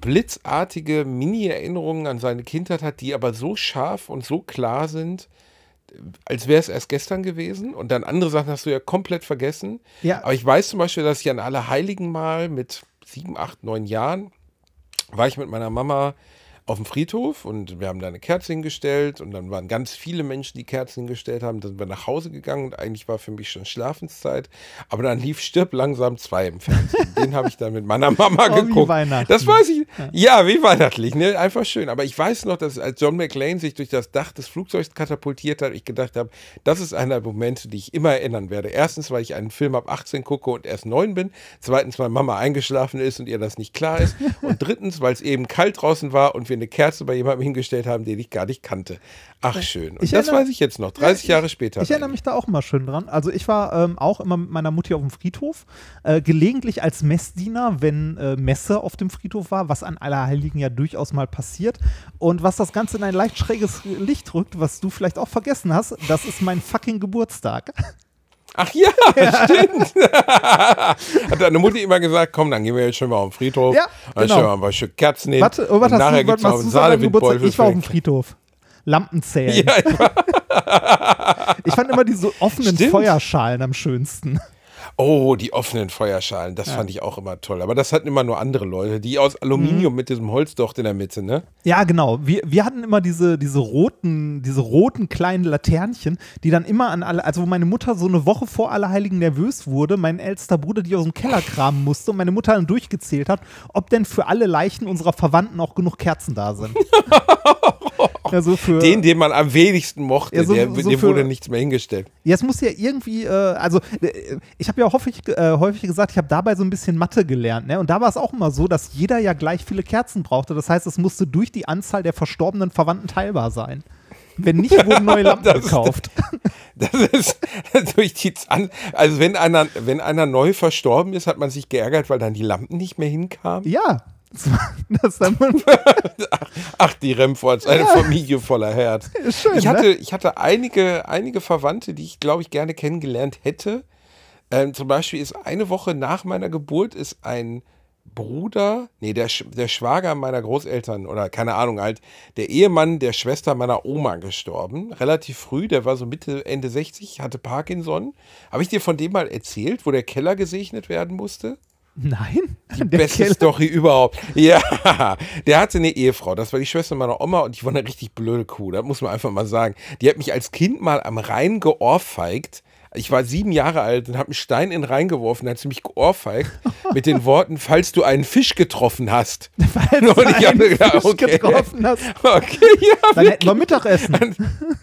blitzartige Mini-Erinnerungen an seine Kindheit hat, die aber so scharf und so klar sind, als wäre es erst gestern gewesen. Und dann andere Sachen hast du ja komplett vergessen. Ja. Aber ich weiß zum Beispiel, dass ich an Allerheiligenmal mit sieben, acht, neun Jahren war ich mit meiner Mama auf dem Friedhof und wir haben da eine Kerze hingestellt und dann waren ganz viele Menschen, die Kerzen hingestellt haben. Dann sind wir nach Hause gegangen und eigentlich war für mich schon Schlafenszeit. Aber dann lief Stirb langsam zwei im Fernsehen. Den habe ich dann mit meiner Mama Oh, geguckt. wie weihnachtlich. Das weiß ich. Ja, wie weihnachtlich, ne? Einfach schön. Aber ich weiß noch, dass als John McClane sich durch das Dach des Flugzeugs katapultiert hat, ich gedacht habe, das ist einer der Momente, die ich immer erinnern werde. Erstens, weil ich einen Film ab achtzehn gucke und erst neun bin. Zweitens, weil Mama eingeschlafen ist und ihr das nicht klar ist. Und drittens, weil es eben kalt draußen war und wir eine Kerze bei jemandem hingestellt haben, den ich gar nicht kannte. Ach, schön. Und Ich das erinnere- weiß ich jetzt noch, dreißig Jahre später. Ich erinnere mich da auch immer schön dran. Also ich war ähm, auch immer mit meiner Mutti auf dem Friedhof, äh, gelegentlich als Messdiener, wenn äh, Messe auf dem Friedhof war, was an Allerheiligen ja durchaus mal passiert. Und was das Ganze in ein leicht schräges Licht rückt, was du vielleicht auch vergessen hast, das ist mein fucking Geburtstag. Ach ja, stimmt. Hat deine Mutti immer gesagt, komm, dann gehen wir jetzt schon mal auf den Friedhof. Ja, Dann genau. stellen wir mal ein Stück Kerzen hin. Warte, oh, und was hast nachher du, gibt es was noch hast einen du an deinem Geburtstag? Salewindbeutel. Ich war auf dem Friedhof. Lampen zählen. Ja, ich war, Ich fand immer diese offenen Stimmt. Feuerschalen am schönsten. oh, die offenen Feuerschalen, das fand ich auch immer toll. Aber das hatten immer nur andere Leute, die aus Aluminium mit diesem Holzdocht in der Mitte, ne? Ja, genau. Wir, wir hatten immer diese, diese roten, diese roten kleinen Laternchen, die dann immer an alle, also wo meine Mutter so eine Woche vor Allerheiligen nervös wurde, mein ältester Bruder die aus dem Keller kramen musste und meine Mutter dann durchgezählt hat, ob denn für alle Leichen unserer Verwandten auch genug Kerzen da sind. Ja, so für, Den, den man am wenigsten mochte, Ja, so- der, so dem für- wurde nichts mehr hingestellt. Ja, es muss ja irgendwie, äh, also äh, ich habe ja auch häufig, äh, häufig gesagt, ich habe dabei so ein bisschen Mathe gelernt, ne? Und da war es auch immer so, dass jeder ja gleich viele Kerzen brauchte. Das heißt, es musste durch die Anzahl der verstorbenen Verwandten teilbar sein. Wenn nicht, wurden neue Lampen Das ist- gekauft. Das ist durch die An also wenn einer, wenn einer neu verstorben ist, hat man sich geärgert, weil dann die Lampen nicht mehr hinkamen. Ja. Das dann Ach, die Remfords, eine Familie voller Herz. schön, ich hatte, ne? ich hatte einige, einige Verwandte, die ich, glaube ich, gerne kennengelernt hätte. Ähm, zum Beispiel ist eine Woche nach meiner Geburt ist ein Bruder, nee, der, Sch- der Schwager meiner Großeltern oder keine Ahnung halt, der Ehemann der Schwester meiner Oma gestorben. Relativ früh, der war so Mitte, Ende sechzig, hatte Parkinson. Habe ich dir von dem mal erzählt, wo der Keller gesegnet werden musste? Nein. Die Der beste Keller- Story überhaupt. Ja, der hatte eine Ehefrau. Das war die Schwester meiner Oma und die war eine richtig blöde Kuh. Das muss man einfach mal sagen. Die hat mich als Kind mal am Rhein geohrfeigt. Ich war sieben Jahre alt und habe einen Stein in den Rhein geworfen. Da hat sie mich geohrfeigt mit den Worten, falls du einen Fisch getroffen hast. Falls Und du ich habe einen gedacht, Fisch okay. getroffen hast, Okay, ja, dann hätten wir Mittagessen.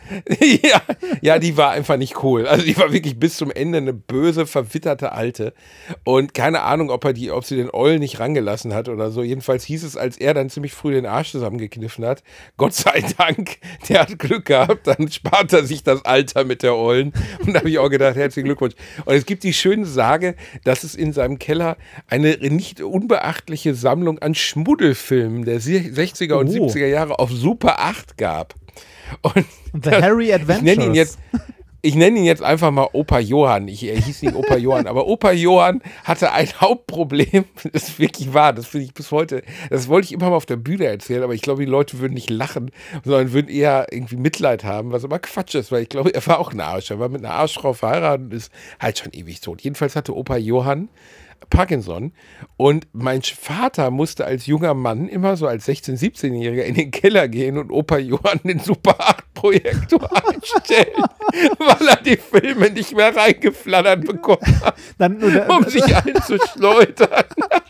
ja, ja, die war einfach nicht cool. Also die war wirklich bis zum Ende eine böse, verwitterte Alte. Und keine Ahnung, ob er die, ob sie den Eulen nicht rangelassen hat oder so. Jedenfalls hieß es, als er dann ziemlich früh den Arsch zusammengekniffen hat, Gott sei Dank, der hat Glück gehabt, dann spart er sich das Alter mit der Eulen. Und da habe ich auch gedacht, herzlichen Glückwunsch. Und es gibt die schöne Sage, dass es in seinem Keller eine nicht unbeachtliche Sammlung an Schmuddelfilmen der sechziger und Oh. siebziger Jahre auf Super acht gab. Und The Harry ich Adventures. nenne ihn jetzt, ich nenne ihn jetzt einfach mal Opa Johann. Ich, er hieß nicht Opa Johann, aber Opa Johann hatte ein Hauptproblem. Das ist wirklich wahr. Das finde ich bis heute. Das wollte ich immer mal auf der Bühne erzählen, aber ich glaube, die Leute würden nicht lachen, sondern würden eher irgendwie Mitleid haben, was aber Quatsch ist, weil ich glaube, er war auch ein Arsch. Er war mit einer Arschfrau verheiratet und ist halt schon ewig tot. Jedenfalls hatte Opa Johann Parkinson und mein Vater musste als junger Mann immer so als sechzehn-, siebzehnjähriger in den Keller gehen und Opa Johann den Super acht Projektor einstellen, weil er die Filme nicht mehr reingeflattert bekommen hat, Dann, oder, um sich einzuschleudern.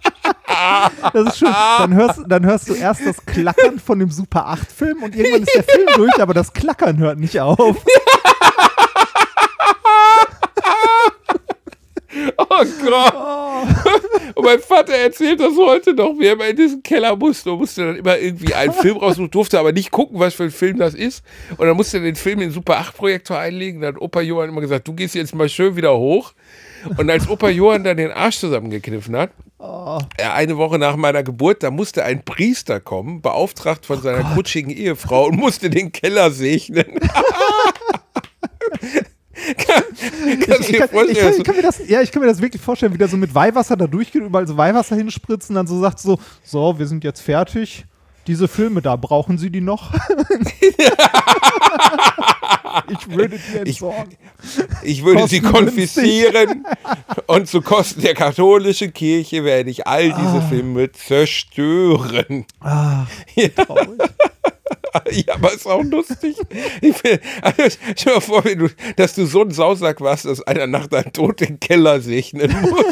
das ist schön. Dann hörst, dann hörst du erst das Klackern von dem Super acht Film und irgendwann ist der Film durch, aber das Klackern hört nicht auf. Oh Gott. Und mein Vater erzählt das heute noch, wie er immer in diesen Keller musste und musste dann immer irgendwie einen Film raussuchen, durfte aber nicht gucken, was für ein Film das ist. Und dann musste er den Film in den Super acht Projektor einlegen. Dann hat Opa Johann immer gesagt, du gehst jetzt mal schön wieder hoch. Und als Opa Johann dann den Arsch zusammengekniffen hat, Oh. ja, eine Woche nach meiner Geburt, da musste ein Priester kommen, beauftragt von seiner kutschigen Ehefrau und musste den Keller segnen. Kann, kannst Ich, du dir ich, kann, ich, vorstellen, kann, ich, kann mir das, ja, ich kann mir das wirklich vorstellen, wie der so mit Weihwasser da durchgeht, überall so Weihwasser hinspritzen, dann so sagt so, so, wir sind jetzt fertig. Diese Filme da, brauchen Sie die noch? Ich würde die entsorgen. Ich, ich würde sie konfiszieren und zu Kosten der katholischen Kirche werde ich all diese Ah. Filme zerstören. Ah, Ja. traurig. Ja, aber ist auch lustig. Ich will, also, stell dir mal vor, wenn du, dass du so ein Sausack warst, dass einer nach deinem Tod den Keller segnen muss.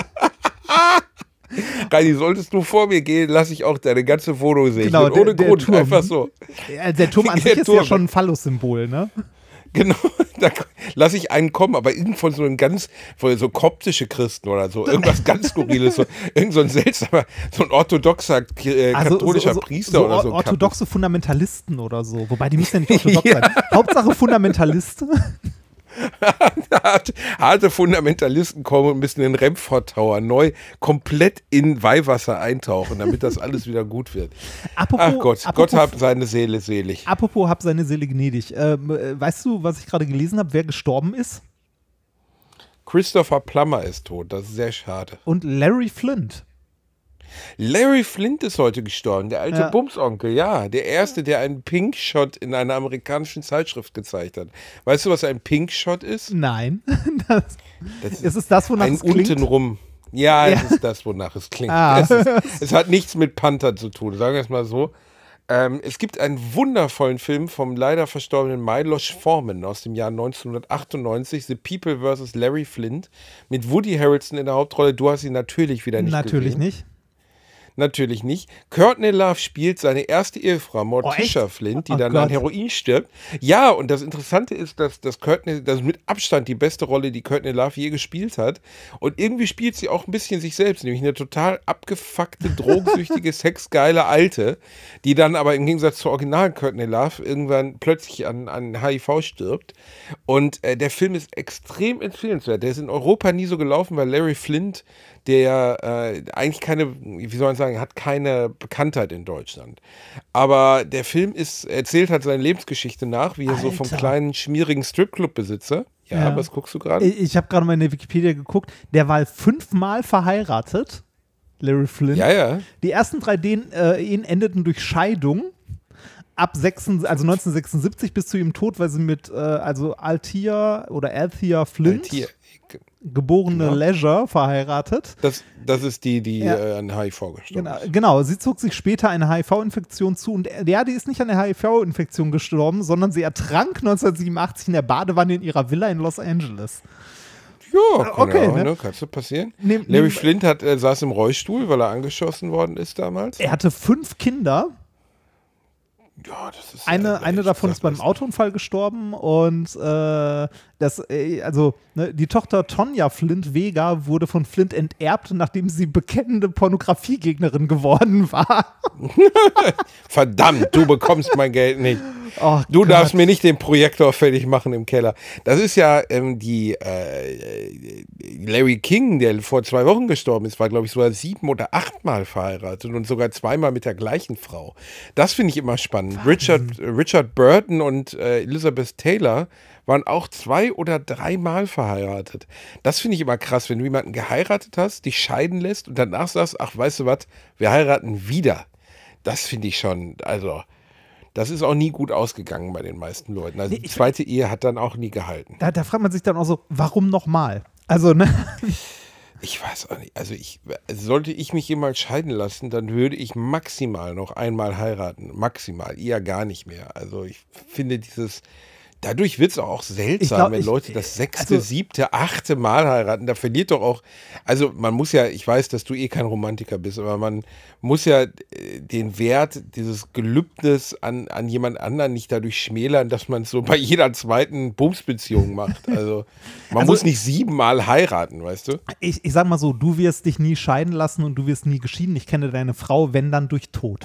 Reini, solltest du vor mir gehen, lasse ich auch deine ganze Wohnung segnen. Genau, der- Ohne der Grund, Turm. einfach so. Ja, der Turm an Der sich ist ja Turm. schon ein Phallus-Symbol, ne? Genau, da lasse ich einen kommen, aber irgend von so einem ganz, von so koptische Christen oder so, irgendwas ganz Skurriles, so, irgend so ein seltsamer, so ein orthodoxer äh, Also, katholischer so, so, Priester so oder so. orthodoxe Fundamentalisten oder so. Wobei, die müssen ja nicht orthodox sein. Hauptsache Fundamentalist. Harte, harte Fundamentalisten kommen und müssen den Remford Tower neu komplett in Weihwasser eintauchen, damit das alles wieder gut wird. Apropos, Ach Gott, apropos, Gott hab seine Seele selig. Apropos, hab seine Seele gnädig. Ähm, äh, weißt du, was ich gerade gelesen habe, wer gestorben ist? Christopher Plummer ist tot, das ist sehr schade. Und Larry Flint. Larry Flint ist heute gestorben, der alte Ja. Bumsonkel, ja. Der erste, der einen Pink Shot in einer amerikanischen Zeitschrift gezeigt hat. Weißt du, was ein Pink Shot ist? Nein. Das, Das ist es das, wonach ein es klingt? untenrum. Ja, Ja. es ist das, wonach es klingt. Ah. Es, ist, es hat nichts mit Panther zu tun, sagen wir es mal so. Ähm, es gibt einen wundervollen Film vom leider verstorbenen Milos Forman aus dem Jahr neunzehnhundertachtundneunzig, The People versus. Larry Flint, mit Woody Harrelson in der Hauptrolle. Du hast ihn natürlich wieder nicht Natürlich gesehen. nicht. Natürlich nicht. Courtney Love spielt seine erste Ehefrau, Morticia Oh, echt? Flint, die Oh dann Gott. an Heroin stirbt. Ja, und das Interessante ist, dass, dass Courtney, das ist mit Abstand die beste Rolle, die Courtney Love je gespielt hat. Und irgendwie spielt sie auch ein bisschen sich selbst, nämlich eine total abgefuckte, drogensüchtige, sexgeile Alte, die dann aber im Gegensatz zur originalen Courtney Love irgendwann plötzlich an, an H I V stirbt. Und äh, der Film ist extrem empfehlenswert. Der ist in Europa nie so gelaufen, weil Larry Flint, der äh, eigentlich keine, wie soll man sagen, hat keine Bekanntheit in Deutschland. Aber der Film ist, erzählt halt seine Lebensgeschichte nach, wie er so vom Alter. kleinen, schmierigen Stripclub-Besitzer. Ja, Ja. was guckst du gerade? Ich, ich habe gerade mal in der Wikipedia geguckt. Der war fünfmal verheiratet, Larry Flint. Ja, ja. Die ersten drei Ehen, äh, Ehen endeten durch Scheidung. Ab sechs, also neunzehnhundertsechsundsiebzig bis zu ihrem Tod, weil sie mit äh, also Althea oder Althea Flint, Hier. geborene Genau. Leisure, verheiratet. Das, das ist die, die Ja. äh, an H I V gestorben Genau, ist. genau, sie zog sich später eine H I V-Infektion zu und äh, ja, die ist nicht an der H I V-Infektion gestorben, sondern sie ertrank neunzehnhundertsiebenundachtzig in der Badewanne in ihrer Villa in Los Angeles. Ja, kann okay, ja auch, ne? ne? Kannst du passieren. Nehm- Larry nehm- Flint hat, äh, saß im Rollstuhl, weil er angeschossen worden ist damals. Er hatte fünf Kinder. Ja, das ist Eine, äh, eine echt davon ist beim sachlos. Autounfall gestorben und äh, das, äh, also ne, die Tochter Tonja Flint Vega wurde von Flint enterbt, nachdem sie bekennende Pornografiegegnerin geworden war. Verdammt, du bekommst mein Geld nicht. Oh Du Gott. darfst mir nicht den Projektor fertig machen im Keller. Das ist ja ähm, die äh, Larry King, der vor zwei Wochen gestorben ist, war, glaube ich, sogar sieben oder achtmal verheiratet und sogar zweimal mit der gleichen Frau. Das finde ich immer spannend. Richard, Richard Burton und äh, Elizabeth Taylor waren auch zwei oder dreimal verheiratet. Das finde ich immer krass, wenn du jemanden geheiratet hast, dich scheiden lässt und danach sagst, ach, weißt du was, wir heiraten wieder. Das finde ich schon, also, das ist auch nie gut ausgegangen bei den meisten Leuten. Also Nee, die ich- zweite Ehe hat dann auch nie gehalten. Da, da fragt man sich dann auch so, warum nochmal? Also, ne? Ich weiß auch nicht, also ich, sollte ich mich jemals scheiden lassen, dann würde ich maximal noch einmal heiraten. Maximal, eher gar nicht mehr. Also ich finde dieses, dadurch wird es auch seltsam, Ich glaub, wenn ich- Leute das sechste, also- siebte, achte Mal heiraten. Da verliert doch auch, also man muss ja, ich weiß, dass du eh kein Romantiker bist, aber man muss ja äh, den Wert dieses Gelübdes an, an jemand anderen nicht dadurch schmälern, dass man es so bei jeder zweiten Bumsbeziehung macht. Also man Also- muss nicht siebenmal heiraten, weißt du? Ich, ich sag mal so, du wirst dich nie scheiden lassen und du wirst nie geschieden. Ich kenne deine Frau, wenn dann durch Tod.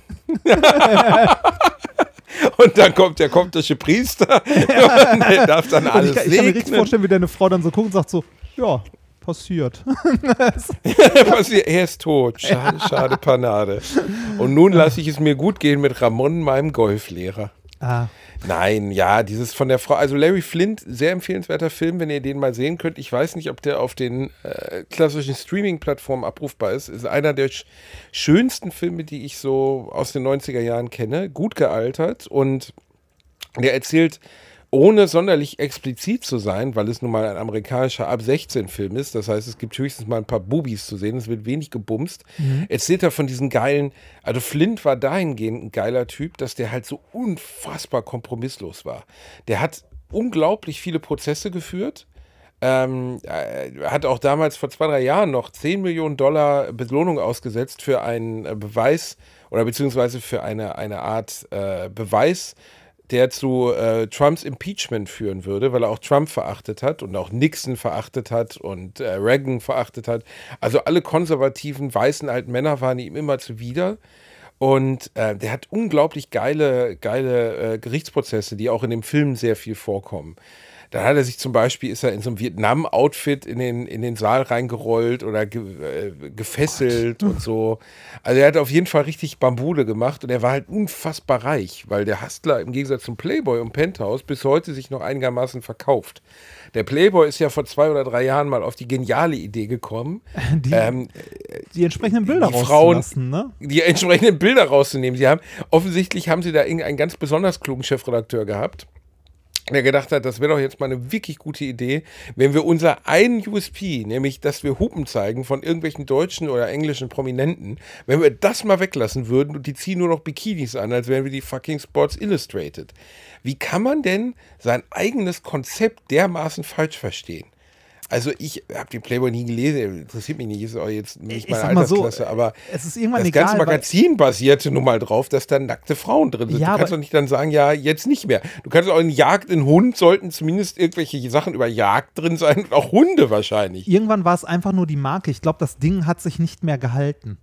Und dann kommt der koptische Priester und der darf dann Und alles ich, kann- ich kann mir richtig segnen. vorstellen, wie deine Frau dann so guckt und sagt so, ja, passiert. Passiert, er ist tot. Schade, schade Panade. Und nun lasse ich es mir gut gehen mit Ramon, meinem Golflehrer. Ah. Nein, ja, dieses von der Frau, also Larry Flint, sehr empfehlenswerter Film, wenn ihr den mal sehen könnt. Ich weiß nicht, ob der auf den äh, klassischen Streaming-Plattformen abrufbar ist. Ist einer der sch schönsten Filme, die ich so aus den neunziger Jahren kenne. Gut gealtert und der erzählt, ohne sonderlich explizit zu sein, weil es nun mal ein amerikanischer ab sechzehn Film ist, das heißt, es gibt höchstens mal ein paar Bubis zu sehen, es wird wenig gebumst, mhm. erzählt er von diesen geilen, also Flint war dahingehend ein geiler Typ, dass der halt so unfassbar kompromisslos war. Der hat unglaublich viele Prozesse geführt, ähm, er hat auch damals vor zwei, drei Jahren noch zehn Millionen Dollar Belohnung ausgesetzt für einen äh, Beweis oder beziehungsweise für eine, eine Art äh, Beweis, der zu äh, Trumps Impeachment führen würde, weil er auch Trump verachtet hat und auch Nixon verachtet hat und äh, Reagan verachtet hat. Also alle konservativen, weißen alten Männer waren ihm immer zuwider. Und äh, der hat unglaublich geile, geile äh, Gerichtsprozesse, die auch in dem Film sehr viel vorkommen. Da hat er sich zum Beispiel, ist er in so einem Vietnam-Outfit in den, in den Saal reingerollt oder ge, äh, gefesselt und so. Also er hat auf jeden Fall richtig Bambule gemacht und er war halt unfassbar reich, weil der Hustler im Gegensatz zum Playboy und Penthouse bis heute sich noch einigermaßen verkauft. Der Playboy ist ja vor zwei oder drei Jahren mal auf die geniale Idee gekommen, die, ähm, die entsprechenden Bilder die Frauen, rauszulassen, ne? Die entsprechenden Bilder rauszunehmen. Sie haben, offensichtlich haben sie da irgendeinen ganz besonders klugen Chefredakteur gehabt, der gedacht hat, das wäre doch jetzt mal eine wirklich gute Idee, wenn wir unser einen U S P, nämlich, dass wir Hupen zeigen von irgendwelchen deutschen oder englischen Prominenten, wenn wir das mal weglassen würden und die ziehen nur noch Bikinis an, als wären wir die fucking Sports Illustrated. Wie kann man denn sein eigenes Konzept dermaßen falsch verstehen? Also ich habe den Playboy nie gelesen, interessiert mich nicht, ist auch jetzt nicht meine Altersklasse, so, aber es ist irgendwann das egal, ganze Magazin basierte nun mal drauf, dass da nackte Frauen drin sind. Ja, du kannst doch nicht dann sagen, ja, jetzt nicht mehr. Du kannst auch in Jagd in Hund, sollten zumindest irgendwelche Sachen über Jagd drin sein und auch Hunde wahrscheinlich. Irgendwann war es einfach nur die Marke. Ich glaube, das Ding hat sich nicht mehr gehalten.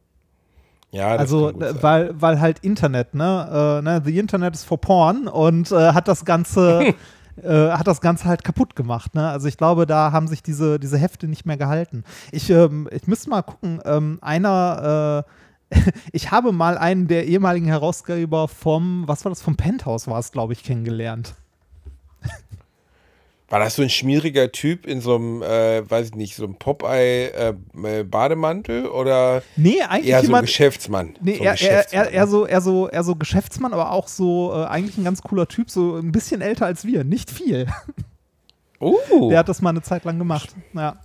Ja, das also, weil, weil halt Internet, ne, äh, ne, the Internet is for porn und äh, hat das Ganze Äh, hat das Ganze halt kaputt gemacht. Ne? Also ich glaube, da haben sich diese, diese Hefte nicht mehr gehalten. Ich, ähm, ich müsste mal gucken, ähm, einer, äh, ich habe mal einen der ehemaligen Herausgeber vom, was war das, vom Penthouse war es, glaube ich, kennengelernt. War das so ein schmieriger Typ in so einem, äh, weiß ich nicht, so einem Popeye-Bademantel äh, oder nee, eigentlich eher so jemand, ein Geschäftsmann? Nee, so ein ein er, Geschäftsmann. Er, er, eher, so, eher, so, eher so Geschäftsmann, aber auch so äh, eigentlich ein ganz cooler Typ, so ein bisschen älter als wir, nicht viel. Oh. Der hat das mal eine Zeit lang gemacht, ja.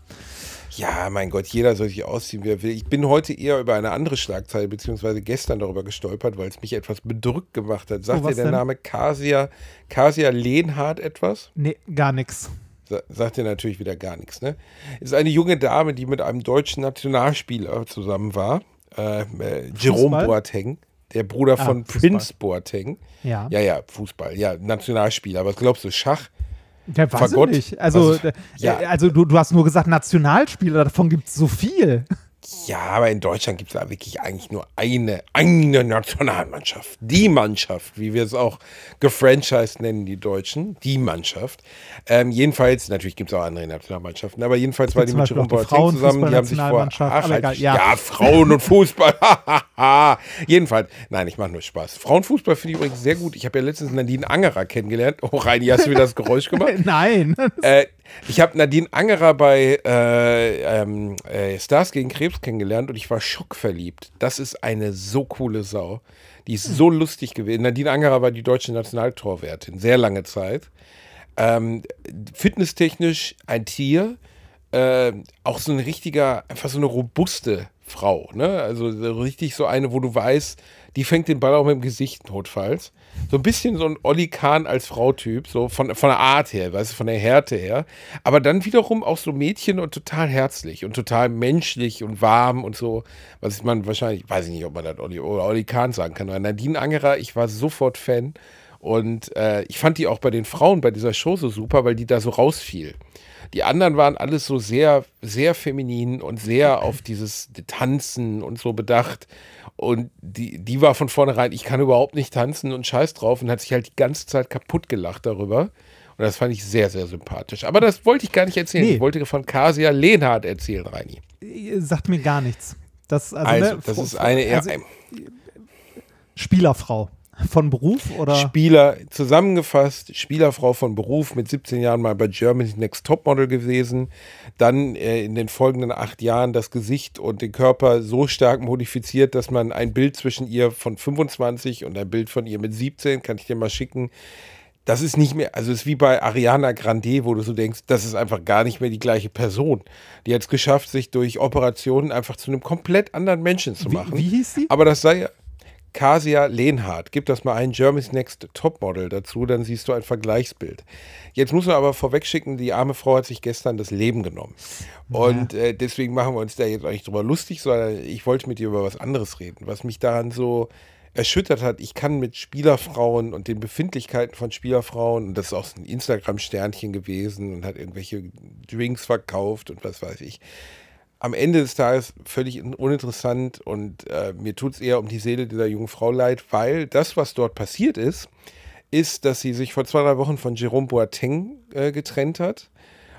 Ja, mein Gott, jeder soll sich ausziehen, wie er will. Ich bin heute eher über eine andere Schlagzeile, beziehungsweise gestern darüber gestolpert, weil es mich etwas bedrückt gemacht hat. Sagt oh, dir der denn? Name Kasia, Kasia Lehnhardt etwas? Nee, gar nichts. Sa sagt dir natürlich wieder gar nichts, ne? Ist eine junge Dame, die mit einem deutschen Nationalspieler zusammen war, äh, äh, Jerome Boateng, der Bruder ah, von Fußball. Prince Boateng. Ja. Ja, ja, Fußball, ja, Nationalspieler. Was glaubst du, Schach? Ja, weiß ich nicht. Also, also, ja. also du, du hast nur gesagt Nationalspieler, davon gibt es so viel. Ja, aber in Deutschland gibt es da wirklich eigentlich nur eine, eine Nationalmannschaft. Die Mannschaft, wie wir es auch gefranchised nennen, die Deutschen. Die Mannschaft. Ähm, jedenfalls, natürlich gibt es auch andere Nationalmannschaften, aber jedenfalls war die mit Jerome Boateng zusammen. Die haben sich vor... Ach, halt, egal, ja. ja, Frauen und Fußball. Jedenfalls, nein, ich mache nur Spaß. Frauenfußball finde ich übrigens sehr gut. Ich habe ja letztens Nadine Angerer kennengelernt. Oh, Reini, hast du wieder das Geräusch gemacht? Nein. Äh, ich habe Nadine Angerer bei äh, ähm, äh, Stars gegen Krebs kennengelernt und ich war schockverliebt. Das ist eine so coole Sau. Die ist so lustig gewesen. Nadine Angerer war die deutsche Nationaltorwärtin, sehr lange Zeit. Ähm, fitnesstechnisch ein Tier. Äh, auch so ein richtiger, einfach so eine robuste Frau. Ne? Also richtig so eine, wo du weißt, die fängt den Ball auch mit dem Gesicht notfalls. So ein bisschen so ein Olli Kahn als Frautyp, so von, von der Art her, weißt du, von der Härte her. Aber dann wiederum auch so Mädchen und total herzlich und total menschlich und warm und so. Was man wahrscheinlich, weiß ich nicht, ob man das Olli, oder Olli Kahn sagen kann. Aber Nadine Angerer, ich war sofort Fan. Und äh, ich fand die auch bei den Frauen bei dieser Show so super, weil die da so rausfiel. Die anderen waren alles so sehr, sehr feminin und sehr auf dieses Tanzen und so bedacht. Und die, die war von vornherein, ich kann überhaupt nicht tanzen und scheiß drauf und hat sich halt die ganze Zeit kaputt gelacht darüber. Und das fand ich sehr, sehr sympathisch. Aber das wollte ich gar nicht erzählen. Nee. Ich wollte von Kasia Lehnhardt erzählen, Reini. Sagt mir gar nichts. Das, also, also ne, das ist eine eher... Also, Spielerfrau. Von Beruf oder? Spieler, zusammengefasst, Spielerfrau von Beruf, mit siebzehn Jahren mal bei Germany's Next Topmodel gewesen, dann äh, in den folgenden acht Jahren das Gesicht und den Körper so stark modifiziert, dass man ein Bild zwischen ihr von fünfundzwanzig und ein Bild von ihr mit siebzehn, kann ich dir mal schicken, das ist nicht mehr, also es ist wie bei Ariana Grande, wo du so denkst, das ist einfach gar nicht mehr die gleiche Person. Die hat es geschafft, sich durch Operationen einfach zu einem komplett anderen Menschen zu machen. Wie, wie hieß sie? Aber das sei ja Kasia Lehnhardt. Gib das mal ein, Germany's Next Topmodel dazu, dann siehst du ein Vergleichsbild. Jetzt muss man aber vorwegschicken, die arme Frau hat sich gestern das Leben genommen. Ja. Und äh, deswegen machen wir uns da jetzt auch nicht drüber lustig, sondern ich wollte mit dir über was anderes reden, was mich daran so erschüttert hat. Ich kann mit Spielerfrauen und den Befindlichkeiten von Spielerfrauen, und das ist auch so ein Instagram-Sternchen gewesen und hat irgendwelche Drinks verkauft und was weiß ich, am Ende des Tages völlig uninteressant, und äh, mir tut es eher um die Seele dieser jungen Frau leid, weil das, was dort passiert ist, ist, dass sie sich vor zwei, drei Wochen von Jerome Boateng äh, getrennt hat,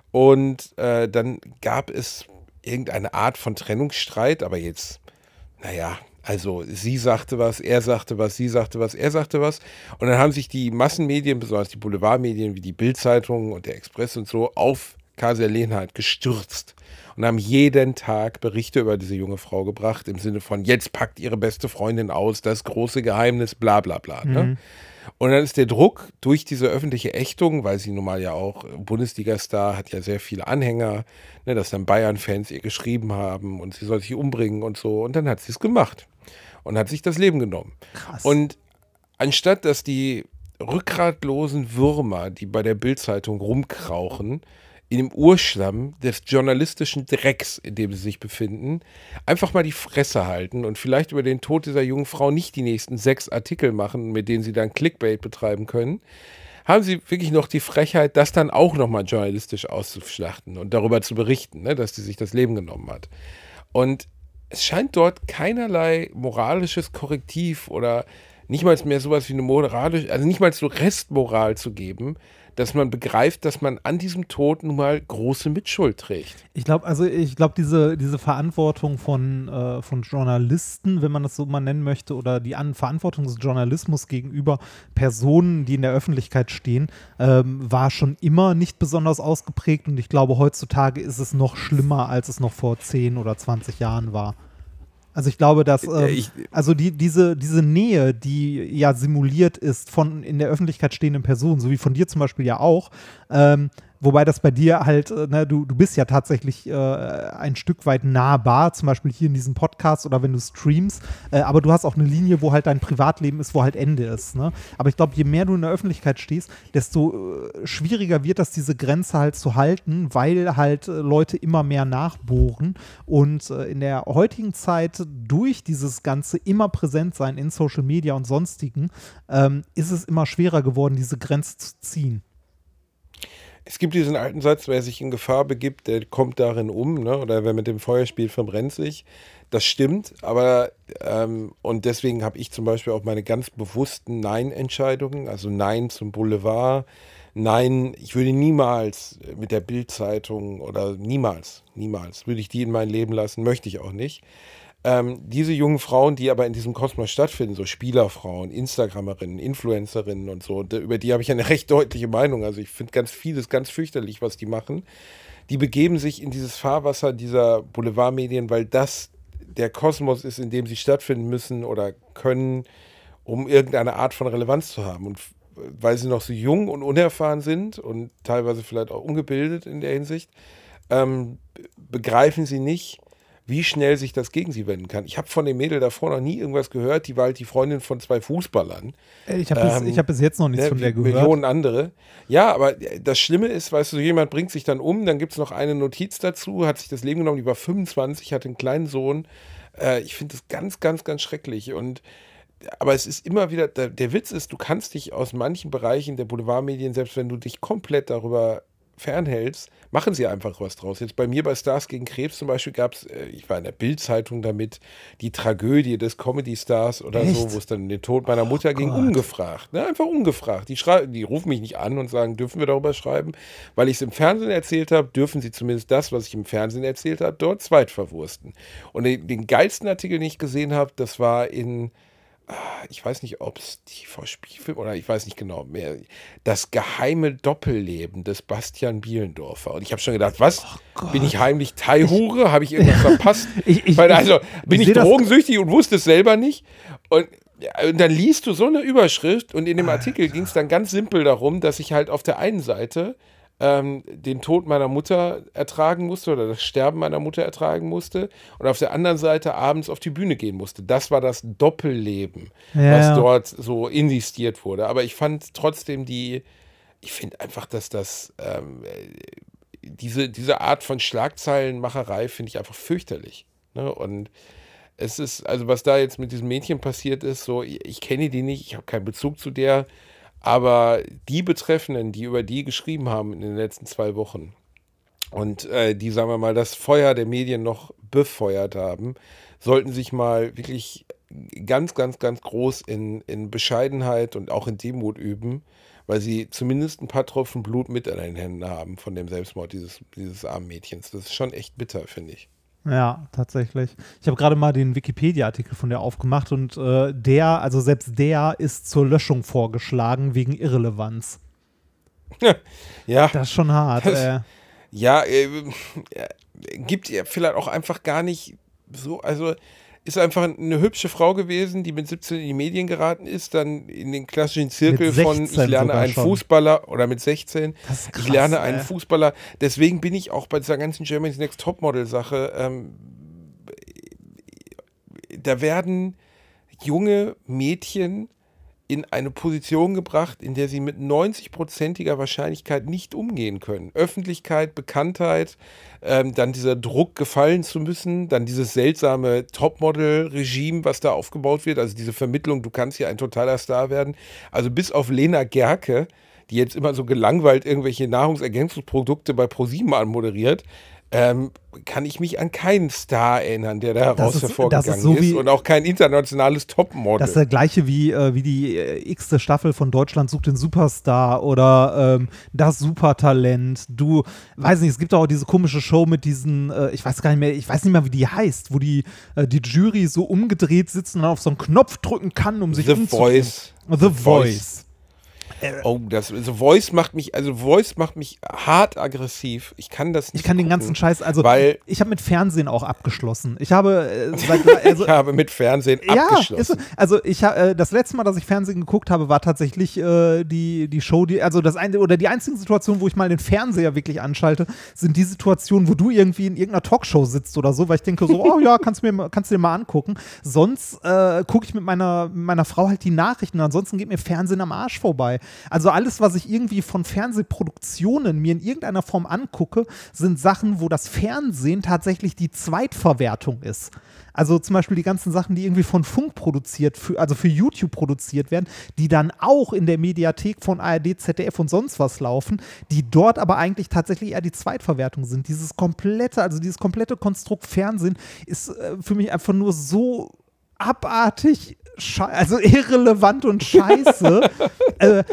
und äh, dann gab es irgendeine Art von Trennungsstreit, aber jetzt, naja, also sie sagte was, er sagte was, sie sagte was, er sagte was, und dann haben sich die Massenmedien, besonders die Boulevardmedien wie die Bild-Zeitung und der Express und so, auf Kasia Lehnhardt gestürzt und haben jeden Tag Berichte über diese junge Frau gebracht, im Sinne von, jetzt packt ihre beste Freundin aus, das große Geheimnis, bla bla bla. Mhm. Ne? Und dann ist der Druck durch diese öffentliche Ächtung, weil sie nun mal ja auch Bundesliga-Star, hat ja sehr viele Anhänger, ne, dass dann Bayern-Fans ihr geschrieben haben und sie soll sich umbringen und so, und dann hat sie es gemacht und hat sich das Leben genommen. Krass. Und anstatt dass die rückgratlosen Würmer, die bei der Bild-Zeitung rumkrauchen, in dem Urschlamm des journalistischen Drecks, in dem sie sich befinden, einfach mal die Fresse halten und vielleicht über den Tod dieser jungen Frau nicht die nächsten sechs Artikel machen, mit denen sie dann Clickbait betreiben können, haben sie wirklich noch die Frechheit, das dann auch nochmal journalistisch auszuschlachten und darüber zu berichten, ne, dass sie sich das Leben genommen hat. Und es scheint dort keinerlei moralisches Korrektiv oder nicht mal mehr sowas wie eine moralische, also nicht mal so Restmoral zu geben, dass man begreift, dass man an diesem Tod nun mal große Mitschuld trägt. Ich glaube, also ich glaube, diese, diese Verantwortung von, äh, von Journalisten, wenn man das so mal nennen möchte, oder die An Verantwortung des Journalismus gegenüber Personen, die in der Öffentlichkeit stehen, ähm, war schon immer nicht besonders ausgeprägt, und ich glaube, heutzutage ist es noch schlimmer, als es noch vor zehn oder zwanzig Jahren war. Also ich glaube, dass ähm, ich, also die, diese, diese Nähe, die ja simuliert ist von in der Öffentlichkeit stehenden Personen, so wie von dir zum Beispiel ja auch, ähm, wobei das bei dir halt, äh, ne, du, du bist ja tatsächlich äh, ein Stück weit nahbar, zum Beispiel hier in diesem Podcast oder wenn du streamst, äh, aber du hast auch eine Linie, wo halt dein Privatleben ist, wo halt Ende ist. Ne? Aber ich glaube, je mehr du in der Öffentlichkeit stehst, desto äh, schwieriger wird das, diese Grenze halt zu halten, weil halt äh, Leute immer mehr nachbohren, und äh, in der heutigen Zeit durch dieses ganze immer präsent sein in Social Media und sonstigen, ähm, ist es immer schwerer geworden, diese Grenze zu ziehen. Es gibt diesen alten Satz, wer sich in Gefahr begibt, der kommt darin um, ne? Oder wer mit dem Feuer spielt, verbrennt sich. Das stimmt, aber ähm, und deswegen habe ich zum Beispiel auch meine ganz bewussten Nein-Entscheidungen, also Nein zum Boulevard, Nein, ich würde niemals mit der Bild-Zeitung oder niemals, niemals würde ich die in mein Leben lassen, möchte ich auch nicht. Ähm, diese jungen Frauen, die aber in diesem Kosmos stattfinden, so Spielerfrauen, Instagrammerinnen, Influencerinnen und so, über die habe ich eine recht deutliche Meinung. Also ich finde ganz vieles ganz fürchterlich, was die machen. Die begeben sich in dieses Fahrwasser dieser Boulevardmedien, weil das der Kosmos ist, in dem sie stattfinden müssen oder können, um irgendeine Art von Relevanz zu haben. Und weil sie noch so jung und unerfahren sind und teilweise vielleicht auch ungebildet in der Hinsicht, ähm, begreifen sie nicht, wie schnell sich das gegen sie wenden kann. Ich habe von dem Mädel davor noch nie irgendwas gehört. Die war halt die Freundin von zwei Fußballern. Ich habe ähm, bis, hab bis jetzt noch nichts ne, von der gehört. Millionen andere. Ja, aber das Schlimme ist, weißt du, jemand bringt sich dann um, dann gibt es noch eine Notiz dazu, hat sich das Leben genommen, die war fünfundzwanzig, hatte einen kleinen Sohn. Äh, ich finde das ganz, ganz, ganz schrecklich. Und aber es ist immer wieder, der, der Witz ist, du kannst dich aus manchen Bereichen der Boulevardmedien, selbst wenn du dich komplett darüber fernhältst, machen sie einfach was draus. Jetzt bei mir bei Stars gegen Krebs zum Beispiel gab es, ich war in der Bild-Zeitung damit, die Tragödie des Comedy-Stars oder Echt? so, wo es dann um den Tod meiner Mutter Oh ging, Gott. ungefragt. Ne? Einfach ungefragt. Die, die rufen mich nicht an und sagen, dürfen wir darüber schreiben? Weil ich es im Fernsehen erzählt habe, dürfen sie zumindest das, was ich im Fernsehen erzählt habe, dort zweitverwursten. Und den, den geilsten Artikel, den ich gesehen habe, das war in ich weiß nicht, ob es T V-Spielfilm oder ich weiß nicht genau mehr, das geheime Doppelleben des Bastian Bielendorfer. Und ich habe schon gedacht, was? Oh bin ich heimlich Thai-Hure? Habe ich irgendwas verpasst? ich, ich, Weil, also, bin ich ich, seh das- drogensüchtig und wusste es selber nicht? Und, ja, und dann liest du so eine Überschrift und in dem Artikel ging es dann ganz simpel darum, dass ich halt auf der einen Seite ähm, den Tod meiner Mutter ertragen musste oder das Sterben meiner Mutter ertragen musste und auf der anderen Seite abends auf die Bühne gehen musste. Das war das Doppelleben, Ja, was ja. dort so insistiert wurde. Aber ich fand trotzdem die, ich finde einfach, dass das, ähm, diese, diese Art von Schlagzeilenmacherei finde ich einfach fürchterlich. Ne? Und es ist, also was da jetzt mit diesem Mädchen passiert ist, so, ich, ich kenne die nicht, ich habe keinen Bezug zu der, aber die Betreffenden, die über die geschrieben haben in den letzten zwei Wochen und äh, die, sagen wir mal, das Feuer der Medien noch befeuert haben, sollten sich mal wirklich ganz, ganz, ganz groß in, in Bescheidenheit und auch in Demut üben, weil sie zumindest ein paar Tropfen Blut mit an den Händen haben von dem Selbstmord dieses, dieses armen Mädchens. Das ist schon echt bitter, finde ich. Ja, tatsächlich. Ich habe gerade mal den Wikipedia-Artikel von der aufgemacht und äh, der, also selbst der ist zur Löschung vorgeschlagen wegen Irrelevanz. Ja, Das ist schon hart. Das- äh. ja, äh, äh, gibt ihr vielleicht auch einfach gar nicht so, also ist einfach eine hübsche Frau gewesen, die mit siebzehn in die Medien geraten ist, dann in den klassischen Zirkel Mit von ich sechzehn lerne sogar einen schon. Fußballer oder mit sechzehn, Das ist krass, ich lerne einen ey. Fußballer. Deswegen bin ich auch bei dieser ganzen Germany's Next Topmodel-Sache, ähm, da werden junge Mädchen in eine Position gebracht, in der sie mit neunzig-prozentiger Wahrscheinlichkeit nicht umgehen können. Öffentlichkeit, Bekanntheit, ähm, dann dieser Druck, gefallen zu müssen, dann dieses seltsame Topmodel-Regime, was da aufgebaut wird, also diese Vermittlung, du kannst hier ein totaler Star werden. Also bis auf Lena Gerke, die jetzt immer so gelangweilt irgendwelche Nahrungsergänzungsprodukte bei ProSieben anmoderiert, ähm, kann ich mich an keinen Star erinnern, der da heraus Das ist- hervorgegangen das ist so ist wie- und auch kein internationales Topmodel. Das ist der gleiche wie, äh, wie die äh, x-te Staffel von Deutschland sucht den Superstar oder ähm, das Supertalent. Du, weiß nicht, es gibt auch diese komische Show mit diesen, äh, ich weiß gar nicht mehr, ich weiß nicht mehr, wie die heißt, wo die, äh, die Jury so umgedreht sitzt und dann auf so einen Knopf drücken kann, um sich The umzudrehen. Voice. The The Voice. Voice. Oh, das The Voice macht mich, also Voice macht mich hart aggressiv. Ich kann das nicht Ich kann den gucken, ganzen Scheiß, also weil ich habe mit Fernsehen auch abgeschlossen. Ich habe äh, seit, also, ich habe mit Fernsehen Ja, abgeschlossen. ist, so. also ich ha- äh, das letzte Mal, dass ich Fernsehen geguckt habe, war tatsächlich äh, die, die Show, die, also das eine oder die einzige Situation, wo ich mal den Fernseher wirklich anschalte, sind die Situationen, wo du irgendwie in irgendeiner Talkshow sitzt oder so, weil ich denke so, oh ja, kannst du mir, kannst du dir mal angucken. Sonst äh, gucke ich mit meiner, mit meiner Frau halt die Nachrichten, ansonsten geht mir Fernsehen am Arsch vorbei. Also alles, was ich irgendwie von Fernsehproduktionen mir in irgendeiner Form angucke, sind Sachen, wo das Fernsehen tatsächlich die Zweitverwertung ist. Also zum Beispiel die ganzen Sachen, die irgendwie von Funk produziert, für, also für YouTube produziert werden, die dann auch in der Mediathek von A R D, Z D F und sonst was laufen, die dort aber eigentlich tatsächlich eher die Zweitverwertung sind. Dieses komplette, also dieses komplette Konstrukt Fernsehen ist äh, für mich einfach nur so abartig, schei- also irrelevant und scheiße. äh, äh,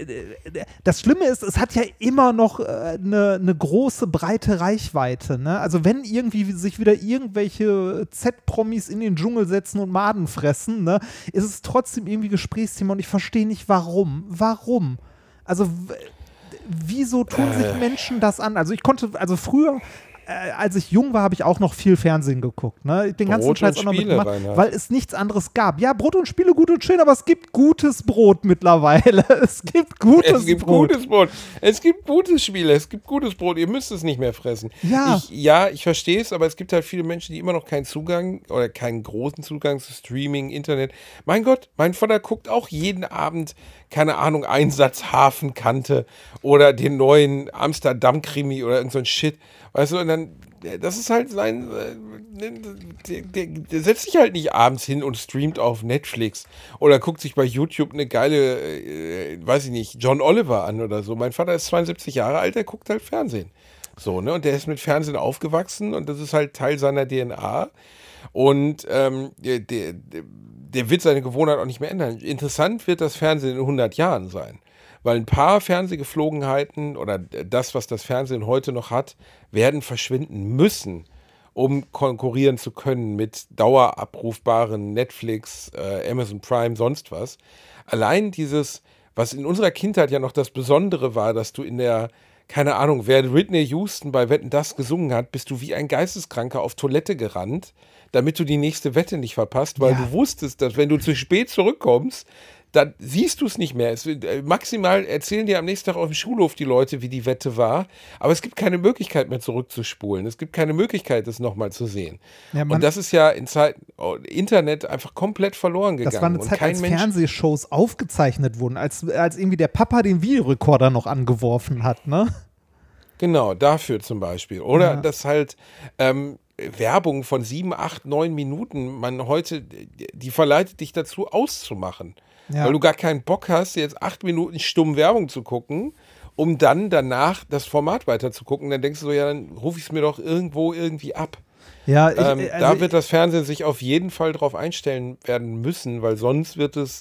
das Schlimme ist, es hat ja immer noch eine äh, ne große, breite Reichweite. Ne? Also wenn irgendwie sich wieder irgendwelche Z-Promis in den Dschungel setzen und Maden fressen, ne, ist es trotzdem irgendwie Gesprächsthema und ich verstehe nicht, warum. Warum? Also w- wieso tun sich Menschen das an? Also ich konnte, also früher äh, als ich jung war, habe ich auch noch viel Fernsehen geguckt. Ne? Den ganzen Brot Scheiß und auch noch Spiele, mitgemacht, Reinhard. weil es nichts anderes gab. Ja, Brot und Spiele, gut und schön, aber es gibt gutes Brot mittlerweile. Es gibt gutes Es gibt Brot. gutes Brot. Es gibt gute Spiele. Es gibt gutes Brot. Ihr müsst es nicht mehr fressen. Ja. Ich, ja, ich verstehe es, aber es gibt halt viele Menschen, die immer noch keinen Zugang oder keinen großen Zugang zu Streaming, Internet. Mein Gott, mein Vater guckt auch jeden Abend, keine Ahnung, Einsatz Hafenkante oder den neuen Amsterdam-Krimi oder irgend so ein Shit. Weißt du, und dann, das ist halt sein, äh, der, der, der setzt sich halt nicht abends hin und streamt auf Netflix oder guckt sich bei YouTube eine geile, äh, weiß ich nicht, John Oliver an oder so. Mein Vater ist zweiundsiebzig Jahre alt, der guckt halt Fernsehen. So, ne, und der ist mit Fernsehen aufgewachsen und das ist halt Teil seiner D N A. Und ähm, der, der, der wird seine Gewohnheit auch nicht mehr ändern. Interessant wird das Fernsehen in hundert Jahren sein. Weil ein paar Fernsehgeflogenheiten oder das, was das Fernsehen heute noch hat, werden verschwinden müssen, um konkurrieren zu können mit dauerabrufbaren Netflix, äh, Amazon Prime, sonst was. Allein dieses, was in unserer Kindheit ja noch das Besondere war, dass du in der, keine Ahnung, wer Whitney Houston bei Wetten, das gesungen hat, bist du wie ein Geisteskranker auf Toilette gerannt, damit du die nächste Wette nicht verpasst, weil Ja. du wusstest, dass wenn du zu spät zurückkommst, dann siehst du es nicht mehr. Es, wird- äh, maximal erzählen dir am nächsten Tag auf dem Schulhof die Leute, wie die Wette war, aber es gibt keine Möglichkeit mehr zurückzuspulen. Es gibt keine Möglichkeit, das nochmal zu sehen. Ja, man- Und das ist ja in Zeiten oh, Internet einfach komplett verloren gegangen. Das war eine Und Zeit, kein als Mensch Fernsehshows aufgezeichnet wurden, als, als irgendwie der Papa den Videorekorder noch angeworfen hat, ne? Genau, dafür zum Beispiel. Oder Ja. dass halt ähm, Werbung von sieben, acht, neun Minuten, man heute, die verleitet dich dazu auszumachen. Ja. Weil du gar keinen Bock hast, jetzt acht Minuten stumm Werbung zu gucken, um dann danach das Format weiter zu gucken. Dann denkst du so, ja, dann rufe ich es mir doch irgendwo irgendwie ab. Ja, ich, Ähm, also da wird das Fernsehen sich auf jeden Fall drauf einstellen werden müssen, weil sonst wird es,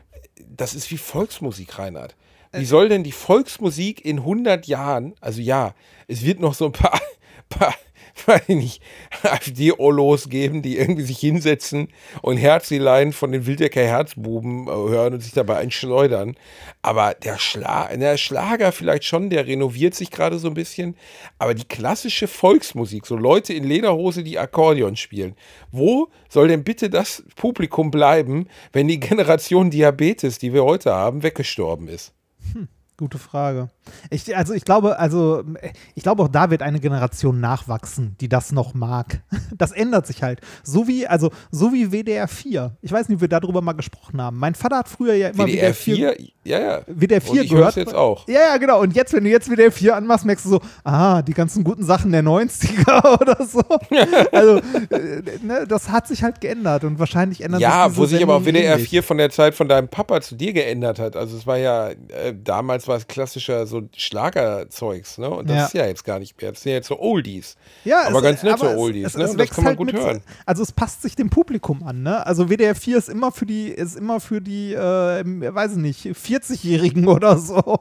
das ist wie Volksmusik, Reinhard. Äh, Wie soll denn die Volksmusik in hundert Jahren, also ja, es wird noch so ein paar, paar weiß ich nicht, AfD-Ollos geben, die irgendwie sich hinsetzen und Herzilein von den Wildecker Herzbuben äh, hören und sich dabei einschleudern. Aber der, Schla der Schlager vielleicht schon, der renoviert sich gerade so ein bisschen. Aber die klassische Volksmusik, so Leute in Lederhose, die Akkordeon spielen, wo soll denn bitte das Publikum bleiben, wenn die Generation Diabetes, die wir heute haben, weggestorben ist? Gute Frage. Ich, also ich glaube, also ich glaube auch da wird eine Generation nachwachsen, die das noch mag. Das ändert sich halt. So wie, also so wie W D R vier. Ich weiß nicht, ob wir darüber mal gesprochen haben. Mein Vater hat früher ja immer W D R vier, ja, ja. W D R vier Und ich höre es gehört. jetzt auch. Ja, ja, genau. Und jetzt, wenn du jetzt W D R vier anmachst, merkst du so, ah, die ganzen guten Sachen der neunziger oder so. Also, äh, ne, das hat sich halt geändert und wahrscheinlich ändert Ja, sich wo sich aber auch W D R ähnlich. vier von der Zeit von deinem Papa zu dir geändert hat. Also es war ja, äh, damals war es klassischer so Schlagerzeugs, ne? Und das Ja. ist ja jetzt gar nicht mehr. Das sind ja jetzt so Oldies. Ja, aber es- ganz nette aber es- Oldies, es, ne? Es, Und das wächst kann man halt gut mit, hören. Also es passt sich dem Publikum an, ne? Also W D R vier ist immer für die, ist immer für die, äh, weiß ich nicht, vierzig-Jährigen oder so.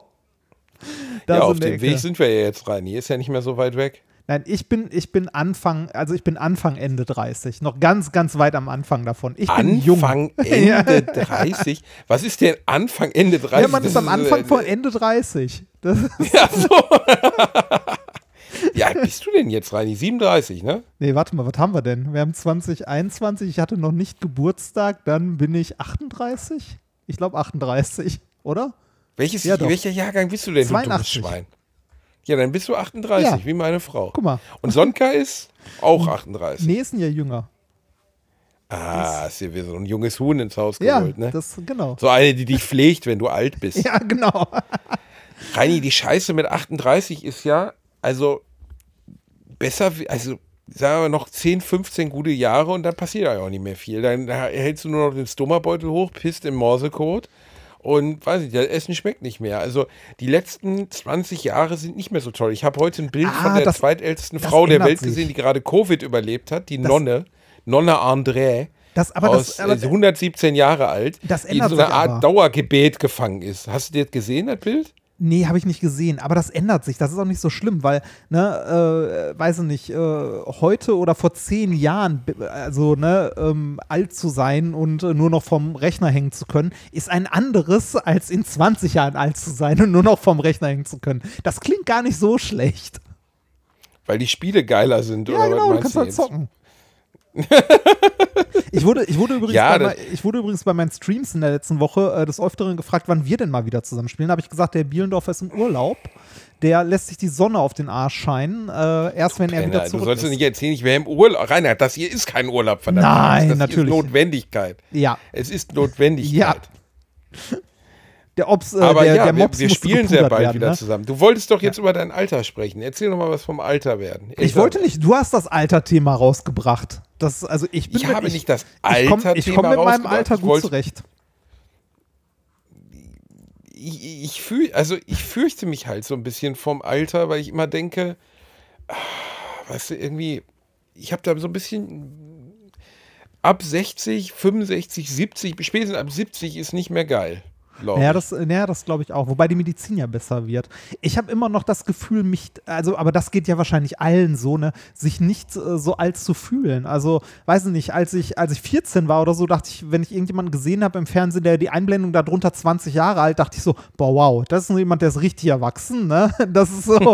Da Ja, so auf in der dem Weg Ecke. sind wir ja jetzt rein. Hier ist ja nicht mehr so weit weg. Nein, ich bin, ich bin Anfang, also ich bin Anfang, Ende dreißig. Noch ganz, ganz weit am Anfang davon. Ich bin jung. Anfang, Ende dreißig? Was ist denn Anfang, Ende dreißig? Ja, man ist Das am Anfang äh, von Ende dreißig. Das, Ja, so. Ja, bist du denn jetzt, Reini? siebenunddreißig, ne? nee, warte mal, was haben wir denn? Wir haben zwanzig einundzwanzig, ich hatte noch nicht Geburtstag, dann bin ich achtunddreißig? Ich glaube achtunddreißig, oder? Welches, Ja, doch. welcher Jahrgang bist du denn, zweiundachtzig. du dummes Schwein? Ja, dann bist du achtunddreißig, Ja. wie meine Frau. Guck mal. Und Sonka ist auch achtunddreißig. Nee, ist ein Jahr jünger. Ah, ist dir wie so ein junges Huhn ins Haus Ja, geholt, ne? das, genau. So eine, die dich pflegt, wenn du alt bist. Ja, genau. Reini, die Scheiße mit achtunddreißig ist ja, also besser, wie- also sagen wir noch zehn, fünfzehn gute Jahre und dann passiert ja auch nicht mehr viel. Dann hältst du nur noch den Stomabeutel hoch, pisst im Morsecode und weiß ich, das Essen schmeckt nicht mehr. Also die letzten zwanzig Jahre sind nicht mehr so toll. Ich habe heute ein Bild Ah, von der das- zweitältesten das Frau der ändert Welt sich. gesehen, die gerade Covid überlebt hat, die Das- Nonne, Nonne André. Das, aber aus das, aber, äh, hundertsiebzehn Jahre alt, Das die in ändert so einer sich Art aber. Dauergebet gefangen ist. Hast du das gesehen, das Bild? nee, habe ich nicht gesehen. Aber das ändert sich. Das ist auch nicht so schlimm, weil, ne, äh, weiß ich nicht, äh, heute oder vor zehn Jahren, b- also, ne, ähm, alt zu sein und äh, nur noch vom Rechner hängen zu können, ist ein anderes, als in zwanzig Jahren alt zu sein und nur noch vom Rechner hängen zu können. Das klingt gar nicht so schlecht. Weil die Spiele geiler sind, Ja, oder genau, was du meinst kannst du halt jetzt? zocken. Ich wurde, ich, wurde übrigens Ja, bei, das- mein- ich wurde übrigens bei meinen Streams in der letzten Woche äh, des Öfteren gefragt, wann wir denn mal wieder zusammenspielen. Da habe ich gesagt, der Bielendorfer ist im Urlaub. Der lässt sich die Sonne auf den Arsch scheinen, äh, erst wenn er wieder Penner, du zurück sollst ist. nicht erzählen, ich wäre im Urlaub. Reinhard, das hier ist kein Urlaub, verdammt. Nein, das natürlich. ist Notwendigkeit. Ja, Es ist Notwendigkeit. der Obst, äh, Aber der, ja, der wir, Mops wir musste spielen sehr gepudert bald werden, wieder ne? zusammen. Du wolltest doch jetzt über dein Alter sprechen. Erzähl doch mal was vom Alter werden. Ich wollte nicht, du hast das Alter-Thema rausgebracht. Das, also ich bin Ich habe nicht das Ich komme Alter-Thema komm mit meinem rausgebracht. Alter Ich gut wollte- zurecht. Ich, ich, fühl, also ich fürchte mich halt so ein bisschen vom Alter, weil ich immer denke, ah, weißt du, irgendwie, ich habe da so ein bisschen ab sechzig, fünfundsechzig, siebzig, spätestens ab siebzig ist nicht mehr geil. Ja, das, ja, das glaube ich auch. Wobei die Medizin ja besser wird. Ich habe immer noch das Gefühl, mich, also, aber das geht ja wahrscheinlich allen so, ne, sich nicht äh, so alt zu fühlen. Also, weiß ich nicht, als ich, als ich vierzehn war oder so, dachte ich, wenn ich irgendjemanden gesehen habe im Fernsehen, der die Einblendung da drunter zwanzig Jahre alt, dachte ich so, boah, wow, das ist nur jemand, der ist richtig erwachsen, ne? Das ist so,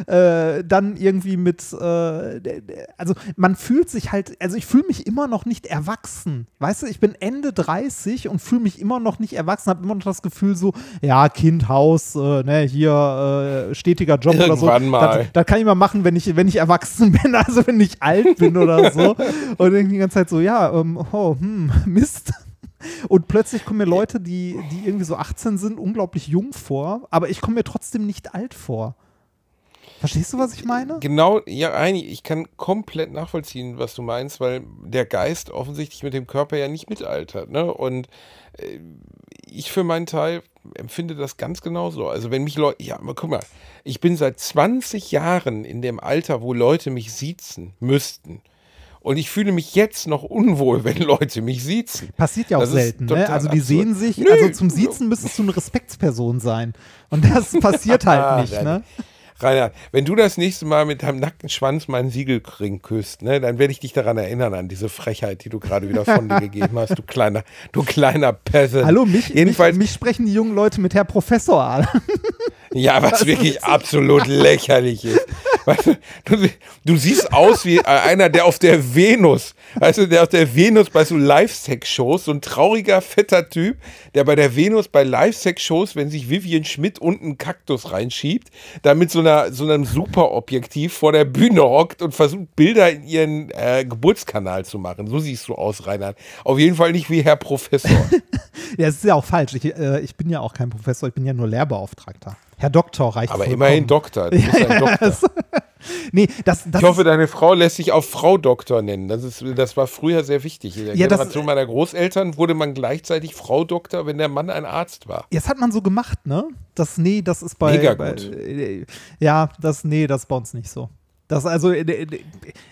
äh, dann irgendwie mit, äh, also, man fühlt sich halt, also, ich fühle mich immer noch nicht erwachsen. Weißt du, ich bin Ende dreißig und fühle mich immer noch nicht erwachsen, habe immer noch das Gefühl so, ja, Kind, Haus, äh, ne, hier äh, stetiger Job Irgendwann oder so. mal. Das, das kann ich mal machen, wenn ich, wenn ich erwachsen bin, also wenn ich alt bin oder so. Und dann die ganze Zeit so, ja, ähm, oh, hm, Mist. Und plötzlich kommen mir Leute, die, die irgendwie so achtzehn sind, unglaublich jung vor, aber ich komme mir trotzdem nicht alt vor. Verstehst du, was ich meine? Genau, ja, Reini, ich kann komplett nachvollziehen, was du meinst, weil der Geist offensichtlich mit dem Körper ja nicht mitaltert, ne? Und äh, ich für meinen Teil empfinde das ganz genauso. Also wenn mich Leute, ja, aber guck mal, ich bin seit zwanzig Jahren in dem Alter, wo Leute mich siezen müssten. Und ich fühle mich jetzt noch unwohl, wenn Leute mich siezen. Passiert ja auch Das ist selten, ne? total Also die absurd. sehen sich, Nö. also zum Siezen müsstest du eine Respektsperson sein. Und das passiert halt nicht, ne? Reinhard, wenn du das nächste Mal mit deinem nackten Schwanz meinen Siegelring küsst, ne, dann werde ich dich daran erinnern, an diese Frechheit, die du gerade wieder von dir gegeben hast, du kleiner, du kleiner Peasant. Hallo, mich, Jedenfalls, mich, mich sprechen die jungen Leute mit Herr Professor an. Ja, was wirklich absolut lächerlich ist. Weißt du, du, du siehst aus wie einer, der auf der Venus, weißt du, der auf der Venus bei so Live-Sex-Shows, so ein trauriger, fetter Typ, der bei der Venus bei Live-Sex-Shows, wenn sich Vivian Schmidt unten einen Kaktus reinschiebt, da mit so, einer, so einem Superobjektiv vor der Bühne hockt und versucht, Bilder in ihren äh, Geburtskanal zu machen. So siehst du aus, Reinhard. Auf jeden Fall nicht wie Herr Professor. Ja, das ist ja auch falsch. Ich, äh, ich bin ja auch kein Professor, ich bin ja nur Lehrbeauftragter. Herr Doktor reicht Aber vollkommen. immerhin Doktor. Du bist ein Doktor. Das, nee, das, das Ich hoffe, deine Frau lässt sich auch Frau Doktor nennen. Das, ist, das war früher sehr wichtig. In der Ja, das- Generation meiner Großeltern wurde man gleichzeitig Frau Doktor, wenn der Mann ein Arzt war. Jetzt hat man so gemacht, ne? Das, nee, das ist bei. Mega bei gut. äh, ja, das, nee, das ist bei uns nicht so. Das, also, äh, äh,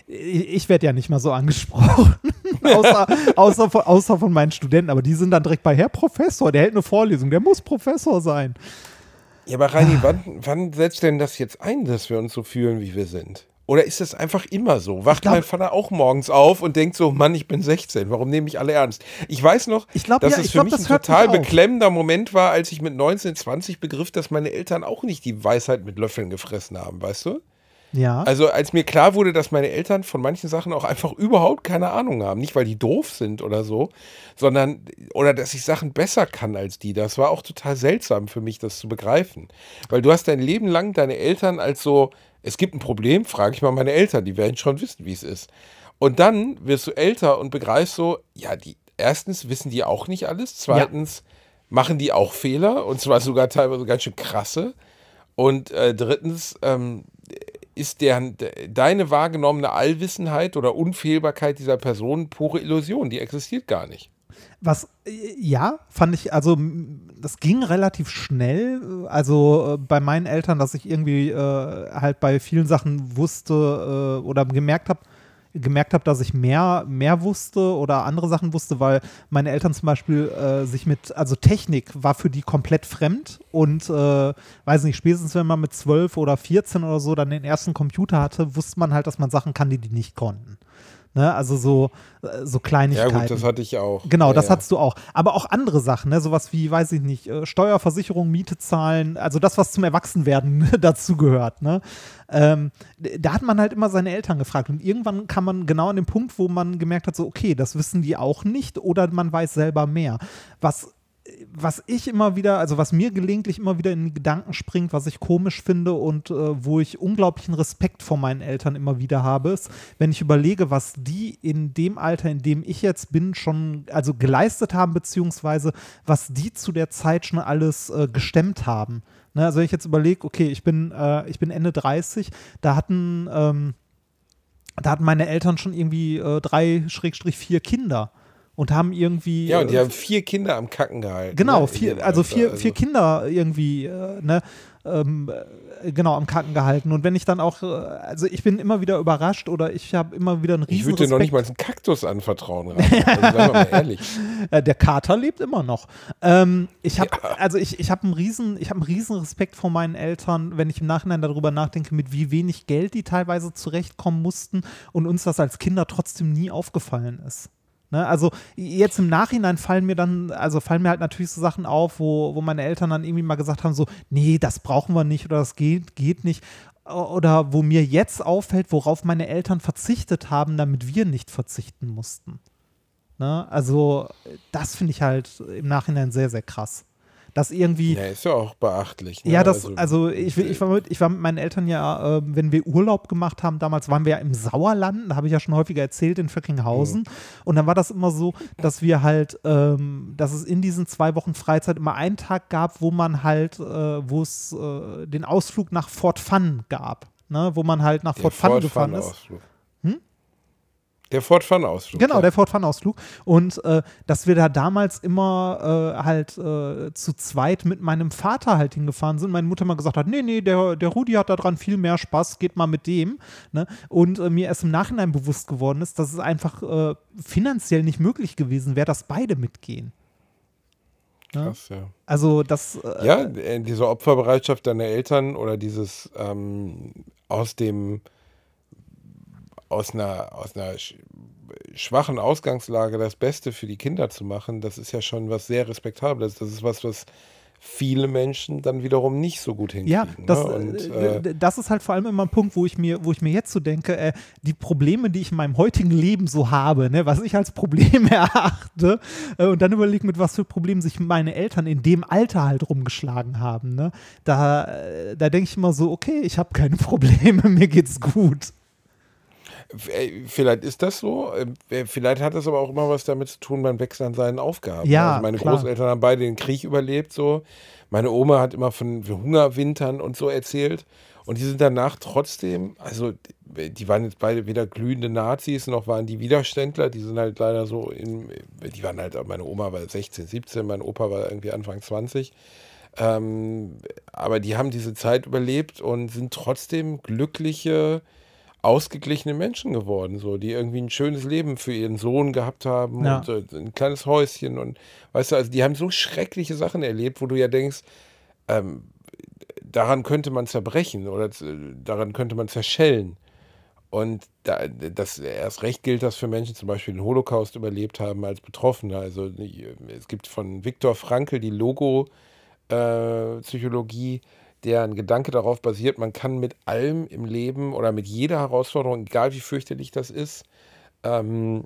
ich werde ja nicht mal so angesprochen. außer, außer, von, außer von meinen Studenten. Aber die sind dann direkt bei Herr Professor, der hält eine Vorlesung, der muss Professor sein. Ja, aber Reini, wann, wann setzt denn das jetzt ein, dass wir uns so fühlen, wie wir sind? Oder ist das einfach immer so? Wacht glaub- mein Vater auch morgens auf und denkt so, Mann, ich bin sechzehn, warum nehme ich alle ernst? Ich weiß noch, Ich glaub, dass ja, es ich für glaub, mich das ein hört total nicht auf. beklemmender Moment war, als ich mit neunzehn, zwanzig begriff, dass meine Eltern auch nicht die Weisheit mit Löffeln gefressen haben, weißt du? Ja. Also als mir klar wurde, dass meine Eltern von manchen Sachen auch einfach überhaupt keine Ahnung haben, nicht weil die doof sind oder so, sondern, oder dass ich Sachen besser kann als die, das war auch total seltsam für mich, das zu begreifen. Weil du hast dein Leben lang deine Eltern als so, es gibt ein Problem, frage ich mal meine Eltern, die werden schon wissen, wie es ist. Und dann wirst du älter und begreifst so, ja, die, erstens wissen die auch nicht alles, zweitens machen die auch Fehler und zwar sogar teilweise ganz schön krasse und äh, drittens, ähm, ist deren, de, deine wahrgenommene Allwissenheit oder Unfehlbarkeit dieser Person pure Illusion. Die existiert gar nicht. Was, äh, ja, fand ich, also m, das ging relativ schnell. Also äh, bei meinen Eltern, dass ich irgendwie äh, halt bei vielen Sachen wusste äh, oder gemerkt habe, gemerkt habe, dass ich mehr, mehr wusste oder andere Sachen wusste, weil meine Eltern zum Beispiel äh, sich mit, also Technik war für die komplett fremd und äh, weiß nicht, spätestens wenn man mit zwölf oder vierzehn oder so dann den ersten Computer hatte, wusste man halt, dass man Sachen kann, die die nicht konnten. Ne? Also so, äh, so Kleinigkeiten. Ja gut, das hatte ich auch. Genau, ja, das ja. hattest du auch. Aber auch andere Sachen, ne? Sowas wie, weiß ich nicht, äh, Steuerversicherung, Miete zahlen, also das, was zum Erwachsenwerden dazugehört. Ne? Ähm, da hat man halt immer seine Eltern gefragt. Und irgendwann kam man genau an den Punkt, wo man gemerkt hat, so, okay, das wissen die auch nicht oder man weiß selber mehr. Was Was ich immer wieder, also was mir gelegentlich immer wieder in die Gedanken springt, was ich komisch finde und äh, wo ich unglaublichen Respekt vor meinen Eltern immer wieder habe, ist, wenn ich überlege, was die in dem Alter, in dem ich jetzt bin, schon also geleistet haben, beziehungsweise was die zu der Zeit schon alles äh, gestemmt haben. Ne, also wenn ich jetzt überlege, okay, ich bin, äh, ich bin Ende dreißig, da hatten, ähm, da hatten meine Eltern schon irgendwie äh, drei, Schrägstrich vier Kinder. Und haben irgendwie. Ja, und die äh, haben vier Kier am Kacken gehalten. Genau, ne, vier, in also Alter. vier, vier Kinder irgendwie, äh, ne? ähm, äh, genau, am Kacken gehalten. Und wenn ich dann auch, äh, also ich bin immer wieder überrascht oder ich habe immer wieder einen riesen Ich würde dir noch nicht mal einen Kaktus anvertrauen, Rafa. Also seien wir mal ehrlich. Äh, Der Kater lebt immer noch. Ähm, ich habe, ja. also ich, ich habe einen riesen, ich habe einen riesen Respekt vor meinen Eltern, wenn ich im Nachhinein darüber nachdenke, mit wie wenig Geld die teilweise zurechtkommen mussten und uns das als Kinder trotzdem nie aufgefallen ist. Ne, also jetzt im Nachhinein fallen mir dann, also fallen mir halt natürlich so Sachen auf, wo, wo meine Eltern dann irgendwie mal gesagt haben, so, nee, das brauchen wir nicht oder das geht, geht nicht. Oder wo mir jetzt auffällt, worauf meine Eltern verzichtet haben, damit wir nicht verzichten mussten. Ne, also das finde ich halt im Nachhinein sehr, sehr krass. Das irgendwie. Ja, ist ja auch beachtlich. Ne? Ja, das, also, also ich, ich, war mit, ich war mit meinen Eltern ja, äh, wenn wir Urlaub gemacht haben, damals waren wir ja im Sauerland, da habe ich ja schon häufiger erzählt, in Vöckinghausen. Mhm. Und dann war das immer so, dass wir halt, ähm, dass es in diesen zwei Wochen Freizeit immer einen Tag gab, wo man halt, äh, wo es äh, den Ausflug nach Fort Fun gab. Ne? Wo man halt nach Fort Fun Fort gefahren Fun ist. Ausflug. Hm? Der Fort Fun-Ausflug. Genau, ja. der Fort Fun-Ausflug. Und äh, dass wir da damals immer äh, halt äh, zu zweit mit meinem Vater halt hingefahren sind. Meine Mutter mal gesagt hat, nee, nee, der, der Rudi hat da dran viel mehr Spaß, geht mal mit dem. Ne? Und äh, mir erst im Nachhinein bewusst geworden ist, dass es einfach äh, finanziell nicht möglich gewesen wäre, dass beide mitgehen. Ne? Krass, ja. Also das äh, Ja, diese Opferbereitschaft deiner Eltern oder dieses ähm, aus dem aus einer, aus einer schwachen Ausgangslage das Beste für die Kinder zu machen, das ist ja schon was sehr Respektables. Das ist was, was viele Menschen dann wiederum nicht so gut hinkriegen. Ja, das, ne? Und, äh, das ist halt vor allem immer ein Punkt, wo ich mir, wo ich mir jetzt so denke, äh, die Probleme, die ich in meinem heutigen Leben so habe, ne, was ich als Problem erachte, äh, und dann überlege, mit was für Problemen sich meine Eltern in dem Alter halt rumgeschlagen haben. Ne? Da, äh, da denke ich immer so, okay, ich habe keine Probleme, mir geht's gut. Vielleicht ist das so, vielleicht hat das aber auch immer was damit zu tun, beim Wechsel an seinen Aufgaben. Ja, also meine klar. Großeltern haben beide den Krieg überlebt, so. Meine Oma hat immer von Hungerwintern und so erzählt und die sind danach trotzdem, also die waren jetzt beide weder glühende Nazis, noch waren die Widerständler, die sind halt leider so, in, die waren halt, meine Oma war sechzehn, siebzehn, mein Opa war irgendwie Anfang zwanzig. Ähm, aber die haben diese Zeit überlebt und sind trotzdem glückliche, ausgeglichene Menschen geworden, so, die irgendwie ein schönes Leben für ihren Sohn gehabt haben ja. und äh, ein kleines Häuschen und weißt du, also die haben so schreckliche Sachen erlebt, wo du ja denkst, ähm, daran könnte man zerbrechen oder äh, daran könnte man zerschellen. Und da, das erst recht gilt das für Menschen, zum Beispiel den Holocaust überlebt haben als Betroffene. Also es gibt von Viktor Frankl die Logo-Psychologie, äh, deren Gedanke darauf basiert, man kann mit allem im Leben oder mit jeder Herausforderung, egal wie fürchterlich das ist, ähm,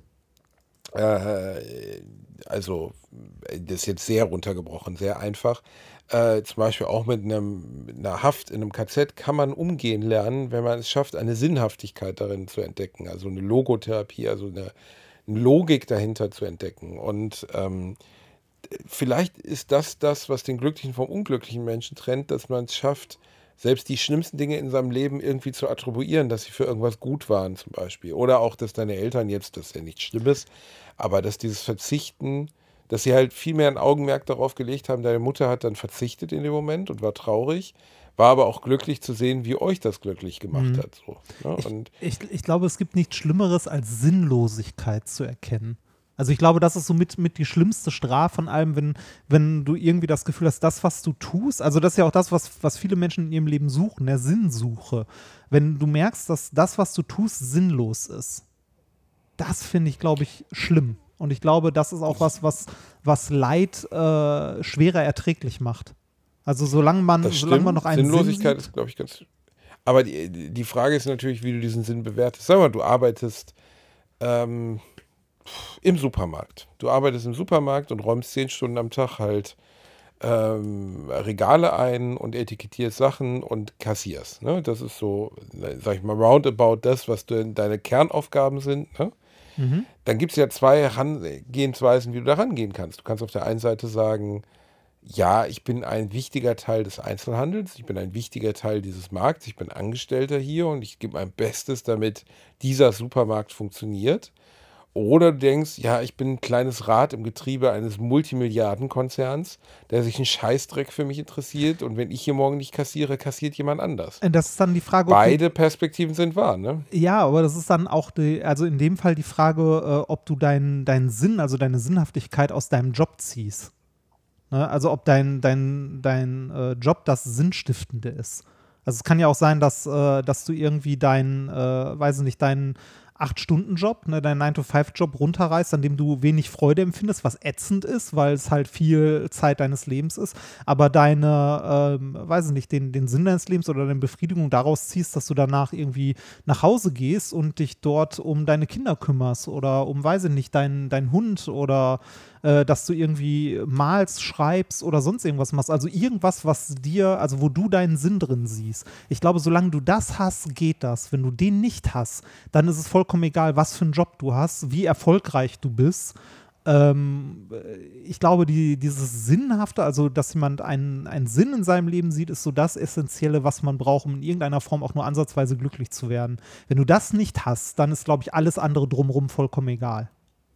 äh, also das ist jetzt sehr runtergebrochen, sehr einfach, äh, zum Beispiel auch mit, einem, mit einer Haft in einem K Z kann man umgehen lernen, wenn man es schafft, eine Sinnhaftigkeit darin zu entdecken, also eine Logotherapie, also eine, eine Logik dahinter zu entdecken. Und ähm, vielleicht ist das das, was den glücklichen vom unglücklichen Menschen trennt, dass man es schafft, selbst die schlimmsten Dinge in seinem Leben irgendwie zu attribuieren, dass sie für irgendwas gut waren zum Beispiel. Oder auch, dass deine Eltern jetzt, das ist ja nichts Schlimmes, aber dass dieses Verzichten, dass sie halt viel mehr ein Augenmerk darauf gelegt haben, deine Mutter hat dann verzichtet in dem Moment und war traurig, war aber auch glücklich zu sehen, wie euch das glücklich gemacht mhm. hat. So, ne? Und ich, ich, ich glaube, es gibt nichts Schlimmeres, als Sinnlosigkeit zu erkennen. Also ich glaube, das ist so mit, mit die schlimmste Strafe von allem, wenn, wenn du irgendwie das Gefühl hast, das, was du tust, also das ist ja auch das, was, was viele Menschen in ihrem Leben suchen, der Sinnsuche. Wenn du merkst, dass das, was du tust, sinnlos ist, das finde ich, glaube ich, schlimm. Und ich glaube, das ist auch was, was, was Leid äh, schwerer erträglich macht. Also solange man, solange man noch einen Sinnlosigkeit Sinn sieht, ist, glaube ich, ganz... Aber die, die Frage ist natürlich, wie du diesen Sinn bewertest. Sag mal, du arbeitest ähm, im Supermarkt. Du arbeitest im Supermarkt und räumst zehn Stunden am Tag halt ähm, Regale ein und etikettierst Sachen und kassierst. Ne? Das ist so, sag ich mal, roundabout das, was du, deine Kernaufgaben sind. Ne? Mhm. Dann gibt es ja zwei Herangehensweisen, wie du da rangehen kannst. Du kannst auf der einen Seite sagen, ja, ich bin ein wichtiger Teil des Einzelhandels, ich bin ein wichtiger Teil dieses Markts, ich bin Angestellter hier und ich gebe mein Bestes, damit dieser Supermarkt funktioniert. Oder du denkst, ja, ich bin ein kleines Rad im Getriebe eines Multimilliardenkonzerns, der sich einen Scheißdreck für mich interessiert und wenn ich hier morgen nicht kassiere, kassiert jemand anders. Das ist dann die Frage, ob Beide Perspektiven sind wahr, ne? Ja, aber das ist dann auch, die, also in dem Fall die Frage, äh, ob du deinen deinen Sinn, also deine Sinnhaftigkeit aus deinem Job ziehst. Ne? Also ob dein, dein, dein äh, Job das Sinnstiftende ist. Also es kann ja auch sein, dass, äh, dass du irgendwie deinen, äh, weiß ich nicht, deinen acht-Stunden-Job, ne, deinen nine to five Job runterreißt, an dem du wenig Freude empfindest, was ätzend ist, weil es halt viel Zeit deines Lebens ist, aber deine, ähm, weiß ich nicht, den, den Sinn deines Lebens oder deine Befriedigung daraus ziehst, dass du danach irgendwie nach Hause gehst und dich dort um deine Kinder kümmerst oder um, weiß ich nicht, deinen dein Hund oder äh, dass du irgendwie malst, schreibst oder sonst irgendwas machst. Also irgendwas, was dir, also wo du deinen Sinn drin siehst. Ich glaube, solange du das hast, geht das. Wenn du den nicht hast, dann ist es vollkommen egal, was für einen Job du hast, wie erfolgreich du bist. Ähm, ich glaube, die, dieses Sinnhafte, also dass jemand einen, einen Sinn in seinem Leben sieht, ist so das Essentielle, was man braucht, um in irgendeiner Form auch nur ansatzweise glücklich zu werden. Wenn du das nicht hast, dann ist, glaube ich, alles andere drumherum vollkommen egal.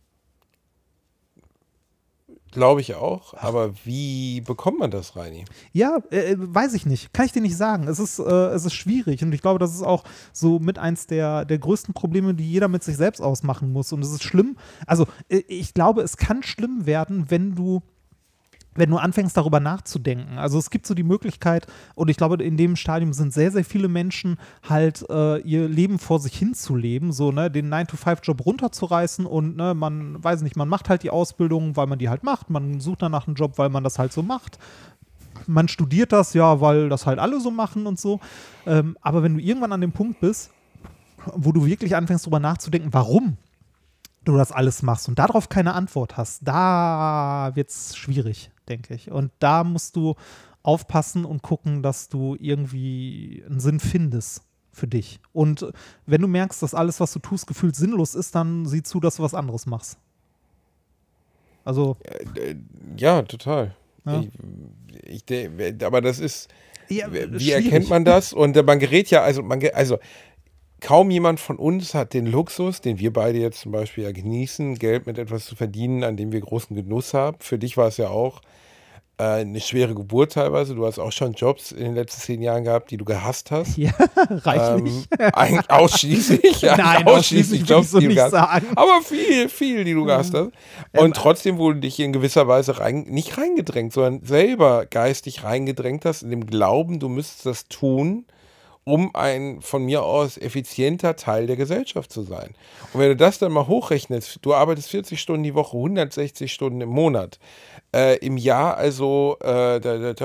Glaube ich auch, aber wie bekommt man das, Reini? Ja, äh, weiß ich nicht. Kann ich dir nicht sagen. Es ist, äh, es ist schwierig und ich glaube, das ist auch so mit eins der, der größten Probleme, die jeder mit sich selbst ausmachen muss. Und es ist schlimm. Also äh, ich glaube, es kann schlimm werden, wenn du wenn du anfängst, darüber nachzudenken. Also es gibt so die Möglichkeit, und ich glaube, in dem Stadium sind sehr, sehr viele Menschen halt äh, ihr Leben vor sich hin zu leben, so, ne, den nine to five Job runterzureißen und, ne, man, weiß nicht, man macht halt die Ausbildung, weil man die halt macht, man sucht danach einen Job, weil man das halt so macht. Man studiert das, ja, weil das halt alle so machen und so. Ähm, aber wenn du irgendwann an dem Punkt bist, wo du wirklich anfängst, darüber nachzudenken, warum du das alles machst und darauf keine Antwort hast, da wird es schwierig, denke ich. Und da musst du aufpassen und gucken, dass du irgendwie einen Sinn findest für dich. Und wenn du merkst, dass alles, was du tust, gefühlt sinnlos ist, dann sieh zu, dass du was anderes machst. Also. Ja, total. Ja. Ich, ich, aber das ist, ja, wie schwierig. Erkennt man das? Und man gerät ja, also, man, also kaum jemand von uns hat den Luxus, den wir beide jetzt zum Beispiel ja genießen, Geld mit etwas zu verdienen, an dem wir großen Genuss haben. Für dich war es ja auch äh, eine schwere Geburt teilweise. Du hast auch schon Jobs in den letzten zehn Jahren gehabt, die du gehasst hast. Ja, reichlich. Ähm, eigentlich ausschließlich. Nein, ausschließlich Jobs, die du nicht gehasst hast. sagen. Aber viel, viel, die du gehasst hast. Und trotzdem wurde dich in gewisser Weise rein, nicht reingedrängt, sondern selber geistig reingedrängt hast, in dem Glauben, du müsstest das tun, um ein von mir aus effizienter Teil der Gesellschaft zu sein. Und wenn du das dann mal hochrechnest, du arbeitest vierzig Stunden die Woche, hundertsechzig Stunden im Monat, äh, im Jahr also äh,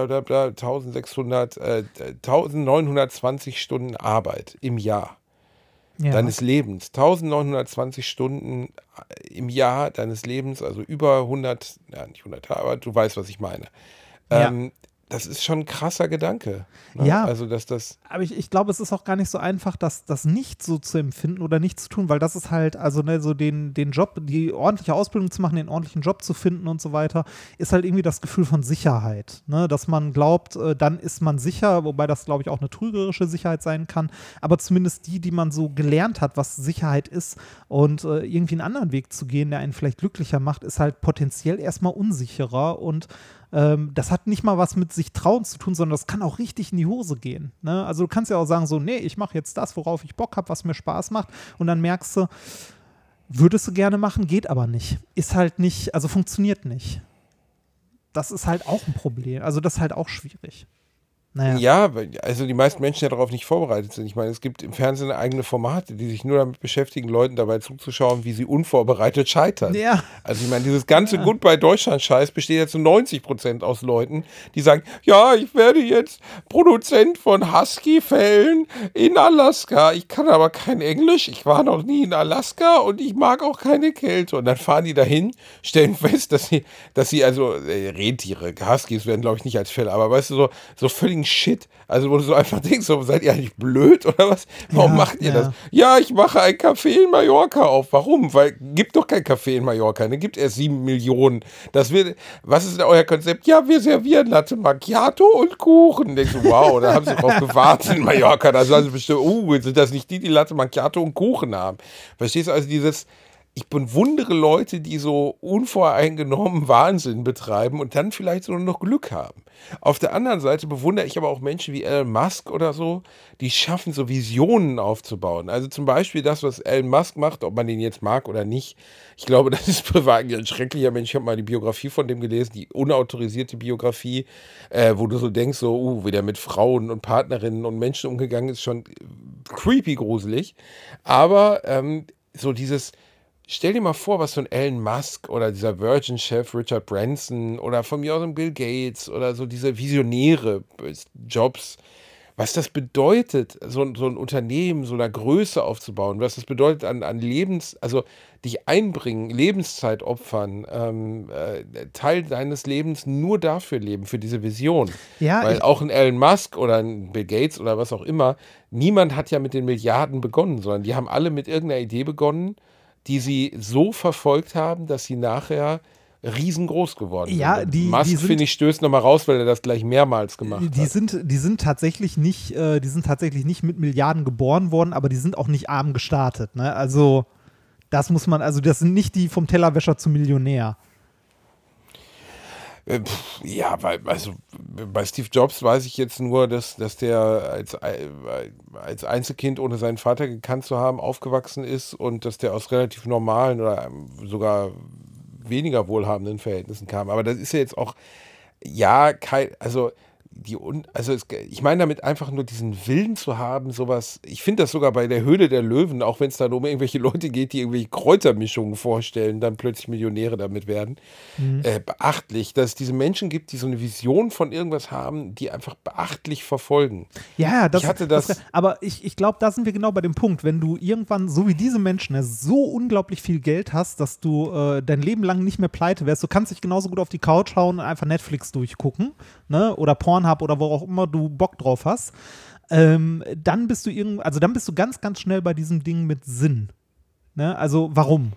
eintausendsechshundert, äh, eintausendneunhundertzwanzig Stunden Arbeit im Jahr Ja. deines Lebens. eintausendneunhundertzwanzig Stunden im Jahr deines Lebens, also über hundert, ja nicht hundert, aber du weißt, was ich meine. Ähm, Ja. Das ist schon ein krasser Gedanke. Ne? Ja. Also, dass das. Aber ich, ich glaube, es ist auch gar nicht so einfach, das, das nicht so zu empfinden oder nicht zu tun, weil das ist halt, also ne, so den, den Job, die ordentliche Ausbildung zu machen, den ordentlichen Job zu finden und so weiter, ist halt irgendwie das Gefühl von Sicherheit. Ne? Dass man glaubt, äh, dann ist man sicher, wobei das, glaube ich, auch eine trügerische Sicherheit sein kann, aber zumindest die, die man so gelernt hat, was Sicherheit ist und äh, irgendwie einen anderen Weg zu gehen, der einen vielleicht glücklicher macht, ist halt potenziell erstmal unsicherer und Ähm, das hat nicht mal was mit sich trauen zu tun, sondern das kann auch richtig in die Hose gehen. Ne? Also du kannst ja auch sagen so, nee, ich mache jetzt das, worauf ich Bock habe, was mir Spaß macht und dann merkst du, würdest du gerne machen, geht aber nicht. Ist halt nicht, also funktioniert nicht. Das ist halt auch ein Problem. Also das ist halt auch schwierig. Naja. Ja, weil- also die meisten Menschen ja darauf nicht vorbereitet sind. Ich meine, es gibt im Fernsehen eigene Formate, die sich nur damit beschäftigen, Leuten dabei zuzuschauen, wie sie unvorbereitet scheitern. Ja. Also ich meine, dieses ganze Goodbye Deutschland-Scheiß besteht ja zu neunzig Prozent aus Leuten, die sagen, ja, ich werde jetzt Produzent von Husky-Fellen in Alaska. Ich kann aber kein Englisch, ich war noch nie in Alaska und ich mag auch keine Kälte. Und dann fahren die dahin, stellen fest, dass sie, dass sie also äh, Rentiere, Huskies werden glaube ich nicht als Fälle, aber weißt du, so, so völligen Shit. Also wo du so einfach denkst, so, seid ihr eigentlich blöd oder was? Warum Ja, macht ihr ja. das? Ja, ich mache ein Café in Mallorca auf. Warum? Weil gibt doch kein Café in Mallorca. Ne? Gibt erst sieben Millionen. Das wird, was ist denn euer Konzept? Ja, wir servieren Latte Macchiato und Kuchen. Denkst du, wow, da haben sie drauf gewartet in Mallorca. Da sagen sie bestimmt, uh, sind das nicht die, die Latte Macchiato und Kuchen haben? Verstehst du also dieses, ich bewundere Leute, die so unvoreingenommen Wahnsinn betreiben und dann vielleicht sogar noch Glück haben. Auf der anderen Seite bewundere ich aber auch Menschen wie Elon Musk oder so, die schaffen, so Visionen aufzubauen. Also zum Beispiel das, was Elon Musk macht, ob man den jetzt mag oder nicht. Ich glaube, das ist privat ein schrecklicher Mensch. Ich habe mal die Biografie von dem gelesen, die unautorisierte Biografie, äh, wo du so denkst, so, uh, wie der mit Frauen und Partnerinnen und Menschen umgegangen ist, schon creepy gruselig. Aber ähm, so dieses Stell dir mal vor, was so ein Elon Musk oder dieser Virgin-Chef Richard Branson oder von mir aus ein Bill Gates oder so diese Visionäre, Jobs, was das bedeutet, so, so ein Unternehmen so einer Größe aufzubauen, was das bedeutet an, an Lebens, also dich einbringen, Lebenszeit opfern, ähm, äh, Teil deines Lebens nur dafür leben, für diese Vision. Ja, Weil ich, auch ein Elon Musk oder ein Bill Gates oder was auch immer, niemand hat ja mit den Milliarden begonnen, sondern die haben alle mit irgendeiner Idee begonnen, die sie so verfolgt haben, dass sie nachher riesengroß geworden Ja, sind. die- Musk, die sind- finde ich, stößt nochmal raus, weil er das gleich mehrmals gemacht die hat. sind, die sind tatsächlich nicht, äh, die sind tatsächlich nicht mit Milliarden geboren worden, aber die sind auch nicht arm gestartet. Ne? Also das muss man, also das sind nicht die vom Tellerwäscher zum Millionär. Äh, pff, Ja, weil, also bei Steve Jobs weiß ich jetzt nur, dass, dass der als, äh, als Einzelkind, ohne seinen Vater gekannt zu haben, aufgewachsen ist und dass der aus relativ normalen oder ähm, sogar weniger wohlhabenden Verhältnissen kam. Aber das ist ja jetzt auch, ja, kein, also die, Un- also es, ich meine damit einfach nur diesen Willen zu haben, sowas, ich finde das sogar bei der Höhle der Löwen, auch wenn es dann um irgendwelche Leute geht, die irgendwelche Kräutermischungen vorstellen, dann plötzlich Millionäre damit werden, äh, beachtlich, dass es diese Menschen gibt, die so eine Vision von irgendwas haben, die einfach beachtlich verfolgen. Ja, das, Ich hatte das- aber ich, ich glaube, da sind wir genau bei dem Punkt, wenn du irgendwann, so wie diese Menschen, ja, so unglaublich viel Geld hast, dass du äh, dein Leben lang nicht mehr pleite wärst, du kannst dich genauso gut auf die Couch hauen und einfach Netflix durchgucken, ne, oder Pornhub oder wo auch immer du Bock drauf hast, ähm, dann bist du irgend, also dann bist du ganz, ganz schnell bei diesem Ding mit Sinn, ne, also warum?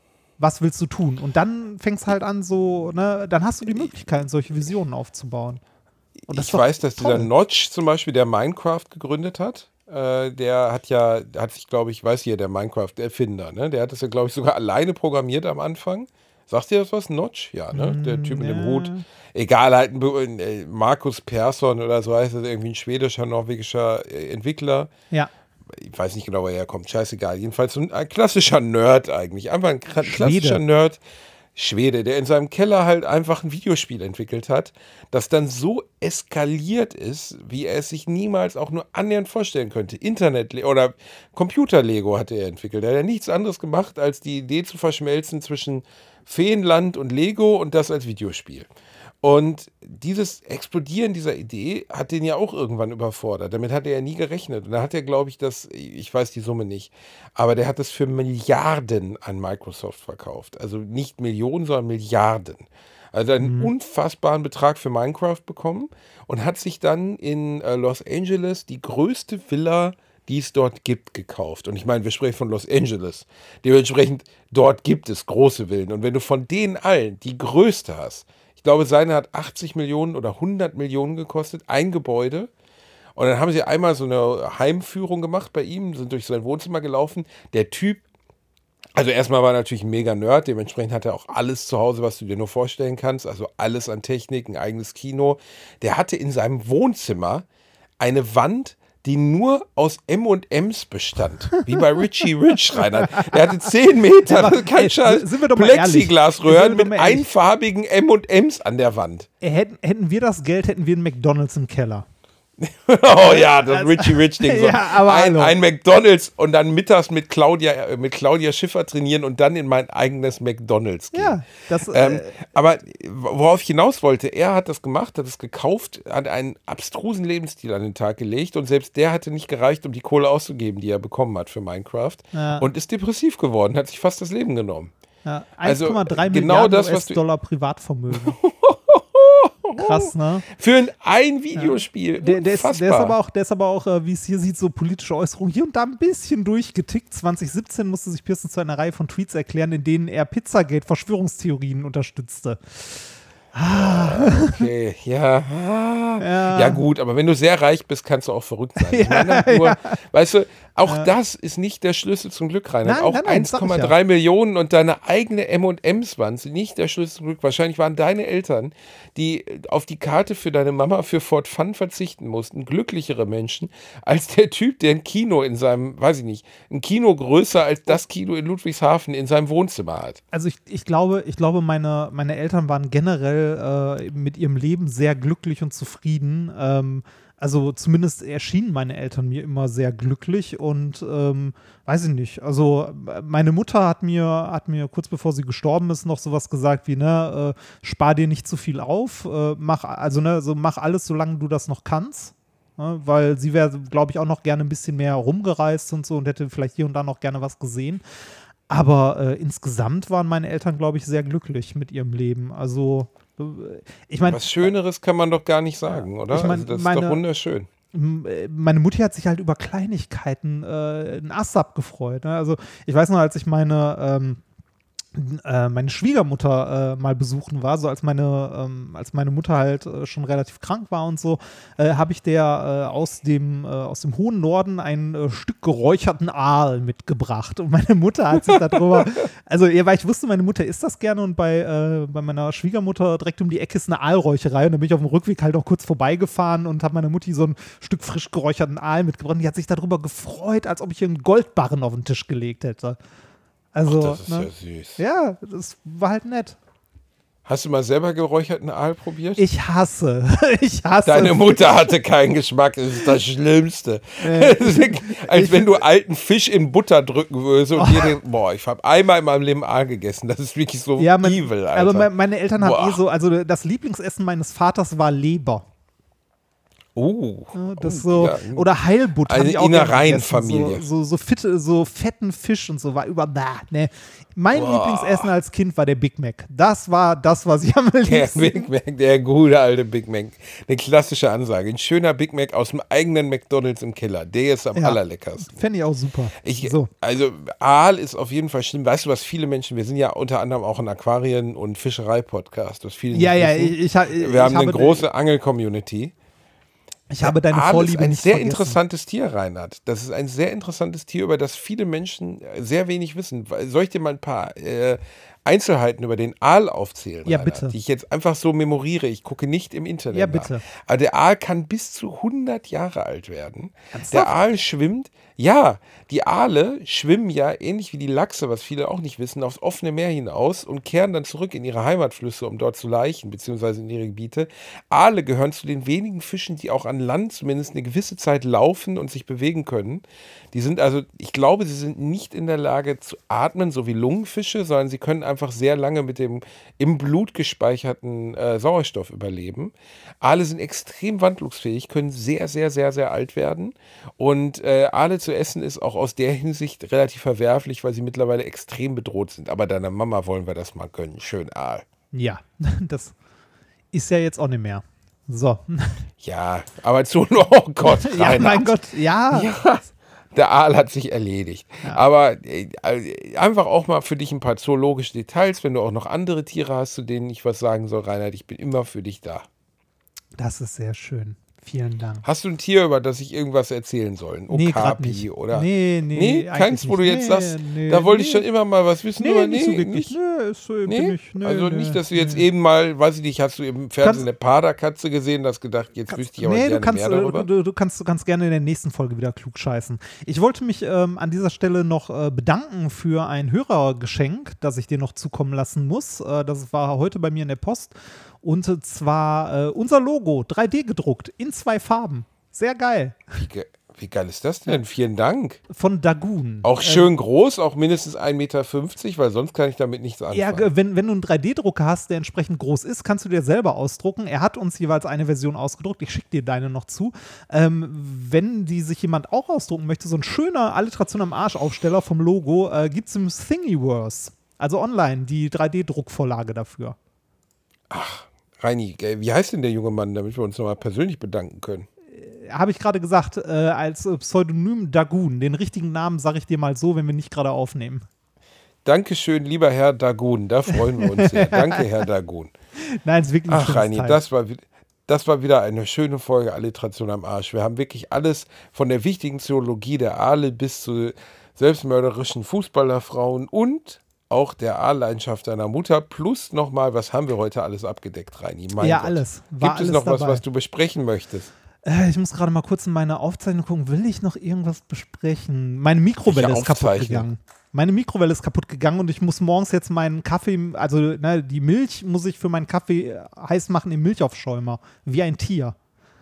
Was willst du tun? Und dann fängst halt an so, ne, dann hast du die Möglichkeit, solche Visionen aufzubauen. Und das ist Ich doch weiß, dass dieser toll. Notch zum Beispiel, der Minecraft gegründet hat, äh, der hat ja, hat sich, glaube ich, weiß hier, der Minecraft-Erfinder, ne? Der hat das ja, glaube ich, sogar alleine programmiert am Anfang. Sagt dir das was? Notch? Ja, ne? Der Typ mit dem ja. Hut. Egal, halt ein, Be- äh, Markus Persson oder so heißt er, irgendwie ein schwedischer, norwegischer äh, Entwickler. Ja. Ich weiß nicht genau, woher er kommt, scheißegal. Jedenfalls so ein, ein klassischer Nerd eigentlich. Einfach ein kra- klassischer Nerd. Schwede, der in seinem Keller halt einfach ein Videospiel entwickelt hat, das dann so eskaliert ist, wie er es sich niemals auch nur annähernd vorstellen könnte. Internet- oder Computer-Lego hatte er entwickelt. Er hat ja nichts anderes gemacht, als die Idee zu verschmelzen zwischen Feenland und Lego und das als Videospiel. Und dieses Explodieren dieser Idee hat den ja auch irgendwann überfordert. Damit hat er ja nie gerechnet. Und da hat er, glaube ich, das, ich weiß die Summe nicht, aber der hat das für Milliarden an Microsoft verkauft. Also nicht Millionen, sondern Milliarden. Also einen unfassbaren Betrag für Minecraft bekommen und hat sich dann in äh, Los Angeles die größte Villa, die es dort gibt, gekauft. Und ich meine, wir sprechen von Los Angeles. Dementsprechend, dort gibt es große Villen. Und wenn du von denen allen die größte hast, ich glaube, seine hat achtzig Millionen oder hundert Millionen gekostet, ein Gebäude. Und dann haben sie einmal so eine Heimführung gemacht bei ihm, sind durch sein Wohnzimmer gelaufen. Der Typ, also erstmal war er natürlich ein mega Nerd, dementsprechend hat er auch alles zu Hause, was du dir nur vorstellen kannst, also alles an Technik, ein eigenes Kino. Der hatte in seinem Wohnzimmer eine Wand, die nur aus M und M's bestand. Wie bei Richie Rich, Rainer. Der hatte zehn Meter, aber, kein ey, Scheiß, sind wir doch mal ehrlich. Plexiglasröhren Sind wir doch mit mal ehrlich. einfarbigen M und M's an der Wand. Hätten, hätten wir das Geld, hätten wir einen McDonalds im Keller. Oh ja, das Richie Rich-Ding. So. Ja, aber ein, hallo. ein McDonalds und dann mittags mit Claudia, äh, mit Claudia Schiffer trainieren und dann in mein eigenes McDonalds gehen. Ja, das, Ähm, äh, aber worauf ich hinaus wollte, er hat das gemacht, hat es gekauft, hat einen abstrusen Lebensstil an den Tag gelegt und selbst der hatte nicht gereicht, um die Kohle auszugeben, die er bekommen hat für Minecraft Ja. und ist depressiv geworden, hat sich fast das Leben genommen. ja, also, eins Komma drei genau Milliarden das, was du- U S-Dollar Privatvermögen. Krass, ne? Für ein, ein Videospiel. Der, der, ist, der ist Unfassbar. aber auch, der ist aber auch äh, wie es hier sieht, so politische Äußerungen hier und da ein bisschen durchgetickt. zwanzig siebzehn musste sich Pearson zu einer Reihe von Tweets erklären, in denen er Pizzagate-Verschwörungstheorien unterstützte. Okay, ja. ja. Ja gut, aber wenn du sehr reich bist, kannst du auch verrückt sein. Ich meine nur, ja. weißt du, auch ja. das ist nicht der Schlüssel zum Glück, Reinhard. Nein, auch nein, nein, eins Komma drei ja. Millionen und deine eigene M und M's waren nicht der Schlüssel zum Glück. Wahrscheinlich waren deine Eltern, die auf die Karte für deine Mama für Ford Fun verzichten mussten, glücklichere Menschen als der Typ, der ein Kino in seinem, weiß ich nicht, ein Kino größer als das Kino in Ludwigshafen in seinem Wohnzimmer hat. Also ich, ich glaube, ich glaube meine, meine Eltern waren generell äh, mit ihrem Leben sehr glücklich und zufrieden. Ähm, Also zumindest erschienen meine Eltern mir immer sehr glücklich und ähm, weiß ich nicht, also meine Mutter hat mir, hat mir kurz bevor sie gestorben ist noch sowas gesagt wie, ne, äh, spar dir nicht zu viel auf, äh, mach, also ne, so mach alles, solange du das noch kannst, ne, weil sie wäre, glaube ich, auch noch gerne ein bisschen mehr rumgereist und so und hätte vielleicht hier und da noch gerne was gesehen. Aber äh, insgesamt waren meine Eltern, glaube ich, sehr glücklich mit ihrem Leben. Also ich meine, was Schöneres kann man doch gar nicht sagen, oder? Ich mein, also das meine, ist doch wunderschön. Meine Mutti hat sich halt über Kleinigkeiten äh, einen Ast abgefreut. Ne? Also ich weiß noch, als ich meine ähm, äh, meine Schwiegermutter äh, mal besuchen war, so als meine, ähm, als meine Mutter halt äh, schon relativ krank war und so, äh, habe ich der äh, aus dem, äh, aus dem hohen Norden ein äh, Stück geräucherten Aal mitgebracht. Und meine Mutter hat sich darüber, also ja, weil ich wusste, meine Mutter isst das gerne und bei, äh, bei meiner Schwiegermutter direkt um die Ecke ist eine Aalräucherei und dann bin ich auf dem Rückweg halt auch kurz vorbeigefahren und habe meiner Mutti so ein Stück frisch geräucherten Aal mitgebracht. Und die hat sich darüber gefreut, als ob ich ihr einen Goldbarren auf den Tisch gelegt hätte. Also, ach, das ist ne? ja süß. Ja, das war halt nett. Hast du mal selber geräucherten Aal probiert? Ich hasse. Ich hasse. Deine Mutter hatte keinen Geschmack, das ist das Schlimmste. Äh, Als ich, wenn du alten Fisch in Butter drücken würdest und oh. dir den, boah, ich habe einmal in meinem Leben Aal gegessen, das ist wirklich so ja, mein, evil, Alter. Aber meine Eltern boah. haben eh so, also das Lieblingsessen meines Vaters war Leber. Oh, das oh, so, ja. Oder Heilbutt. Eine Innereienfamilie. So, so, so, fitte, so fetten Fisch und so war über. Bah, ne. Mein Boah. Lieblingsessen als Kind war der Big Mac. Das war das, was ich am liebsten. Der Big Mac, der gute alte Big Mac. Eine klassische Ansage. Ein schöner Big Mac aus dem eigenen McDonald's im Keller. Der ist am ja, allerleckersten. Fände ich auch super. Ich, so. Also Aal ist auf jeden Fall schlimm. Weißt du, was viele Menschen, wir sind ja unter anderem auch ein Aquarien- und Fischerei-Podcast. Was viele ja, ja, wissen. ich, ich, Wir ich haben habe eine große Angel-Community. Ich habe deine Aal Vorliebe ist ein nicht sehr vergessen. interessantes Tier, Reinhard. Das ist ein sehr interessantes Tier, über das viele Menschen sehr wenig wissen. Soll ich dir mal ein paar äh, Einzelheiten über den Aal aufzählen, ja, Reinhard, bitte. die ich jetzt einfach so memoriere? Ich gucke nicht im Internet Ja, nach. bitte. Aber der Aal kann bis zu hundert Jahre alt werden. Ernsthaft? Der Aal schwimmt, ja, die Aale schwimmen ja, ähnlich wie die Lachse, was viele auch nicht wissen, aufs offene Meer hinaus und kehren dann zurück in ihre Heimatflüsse, um dort zu laichen, beziehungsweise in ihre Gebiete. Aale gehören zu den wenigen Fischen, die auch an Land zumindest eine gewisse Zeit laufen und sich bewegen können. Die sind also, ich glaube, sie sind nicht in der Lage zu atmen, so wie Lungenfische, sondern sie können einfach sehr lange mit dem im Blut gespeicherten äh, Sauerstoff überleben. Aale sind extrem wandlungsfähig, können sehr, sehr, sehr, sehr alt werden. Und äh, Aale zu essen ist auch aus der Hinsicht relativ verwerflich, weil sie mittlerweile extrem bedroht sind. Aber deiner Mama wollen wir das mal gönnen. Schön Aal. Ja, das ist ja jetzt auch nicht mehr. So. Ja, aber zu, oh Gott, ja, mein Gott, ja. ja. Der Aal hat sich erledigt. Ja. Aber äh, einfach auch mal für dich ein paar zoologische Details, wenn du auch noch andere Tiere hast, zu denen ich was sagen soll, Reinhard, ich bin immer für dich da. Das ist sehr schön. Vielen Dank. Hast du ein Tier, über das ich irgendwas erzählen soll? Ein nee, Okapi oder? Nee, nee. Nee, keins, wo du jetzt nee, sagst, nee, da wollte nee. ich schon immer mal was wissen. Nee, aber nicht nee, so wirklich. Nicht? Nee, ist, äh, nee? ich, nee, also nee, nicht, dass du jetzt nee. eben mal, weiß ich nicht, hast du im Fernsehen Kannst, eine Paderkatze gesehen, hast gedacht, jetzt kannst, wüsste ich aber nee, gerne du kannst, mehr darüber. Du, du, kannst, du kannst gerne in der nächsten Folge wieder klug scheißen. Ich wollte mich ähm, an dieser Stelle noch äh, bedanken für ein Hörergeschenk, das ich dir noch zukommen lassen muss. Äh, das war heute bei mir in der Post. Und zwar äh, unser Logo, drei D gedruckt, in zwei Farben. Sehr geil. Wie, ge wie geil ist das denn? Vielen Dank. Von Dagoon. Auch schön äh, groß, auch mindestens ein Meter fünfzig, weil sonst kann ich damit nichts anfangen. Ja, wenn, wenn du einen drei D Drucker hast, der entsprechend groß ist, kannst du dir selber ausdrucken. Er hat uns jeweils eine Version ausgedruckt. Ich schicke dir deine noch zu. Ähm, wenn die sich jemand auch ausdrucken möchte, so ein schöner Alliteration am Arsch-Aufsteller vom Logo, äh, gibt es im Thingiverse, also online, die drei D Druckvorlage dafür. Ach, Reini, wie heißt denn der junge Mann, damit wir uns nochmal persönlich bedanken können? Habe ich gerade gesagt, äh, als Pseudonym Dagoon. Den richtigen Namen sage ich dir mal so, wenn wir nicht gerade aufnehmen. Dankeschön, lieber Herr Dagoon. Da freuen wir uns sehr. Danke, Herr Dagoon. Nein, es ist wirklich ein Ach, schönes Reini, Teil. das war, wi- das war wieder eine schöne Folge Alliteration am Arsch. Wir haben wirklich alles von der wichtigen Zoologie der Aale bis zu selbstmörderischen Fußballerfrauen und auch der Aalleidenschaft deiner Mutter plus nochmal, was haben wir heute alles abgedeckt, Reini? Mein Ja, Gott. alles. War Gibt es alles noch was, dabei. was du besprechen möchtest? Äh, ich muss gerade mal kurz in meine Aufzeichnung gucken. Will ich noch irgendwas besprechen? Meine Mikrowelle Welche ist kaputt Aufzeichnung? gegangen. Meine Mikrowelle ist kaputt gegangen und ich muss morgens jetzt meinen Kaffee, also ne, die Milch muss ich für meinen Kaffee äh, heiß machen im Milchaufschäumer. Wie ein Tier.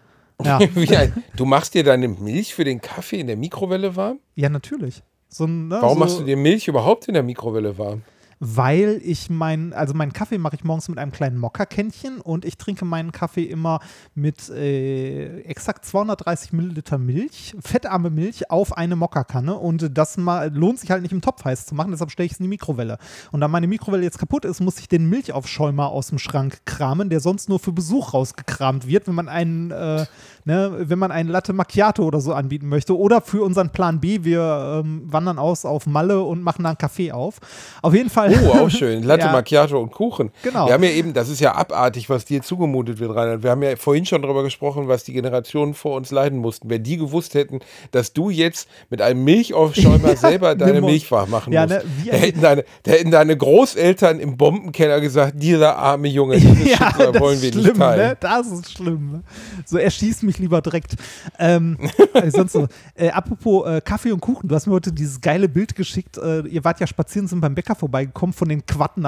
Ja, Wie ein, du machst dir deine Milch für den Kaffee in der Mikrowelle warm? ja natürlich. So, ein, ne, Warum so, machst du dir Milch überhaupt in der Mikrowelle warm? Weil ich mein, also meinen Kaffee mache ich morgens mit einem kleinen Mokka-Kännchen und ich trinke meinen Kaffee immer mit äh, exakt zweihundertdreißig Milliliter Milch, fettarme Milch auf eine Mokka-Kanne und das mal, lohnt sich halt nicht im Topf heiß zu machen, deshalb stelle ich es in die Mikrowelle. Und da meine Mikrowelle jetzt kaputt ist, muss ich den Milchaufschäumer aus dem Schrank kramen, der sonst nur für Besuch rausgekramt wird, wenn man einen, äh, ne, wenn man einen Latte Macchiato oder so anbieten möchte oder für unseren Plan B, wir ähm, wandern aus auf Malle und machen da einen Kaffee auf. Auf jeden Fall Oh, auch schön. Latte Ja. Macchiato und Kuchen. Genau. Wir haben ja eben, das ist ja abartig, was dir zugemutet wird, Reinhard. Wir haben ja vorhin schon darüber gesprochen, was die Generationen vor uns leiden mussten. Wenn die gewusst hätten, dass du jetzt mit einem Milchaufschäumer selber deine Mo- Milch warm machen Ja, musst. ne, wie da, ein- hätten deine, da hätten deine Großeltern im Bombenkeller gesagt, dieser arme Junge, dieses Schicksal das wollen wir ist nicht schlimm, teilen. ne? Das ist schlimm. So, er schießt mich lieber direkt. Ähm, äh, sonst so. Äh, apropos äh, Kaffee und Kuchen, du hast mir heute dieses geile Bild geschickt. Äh, ihr wart ja spazieren, sind beim Bäcker vorbeigekommen von den Quadnuts.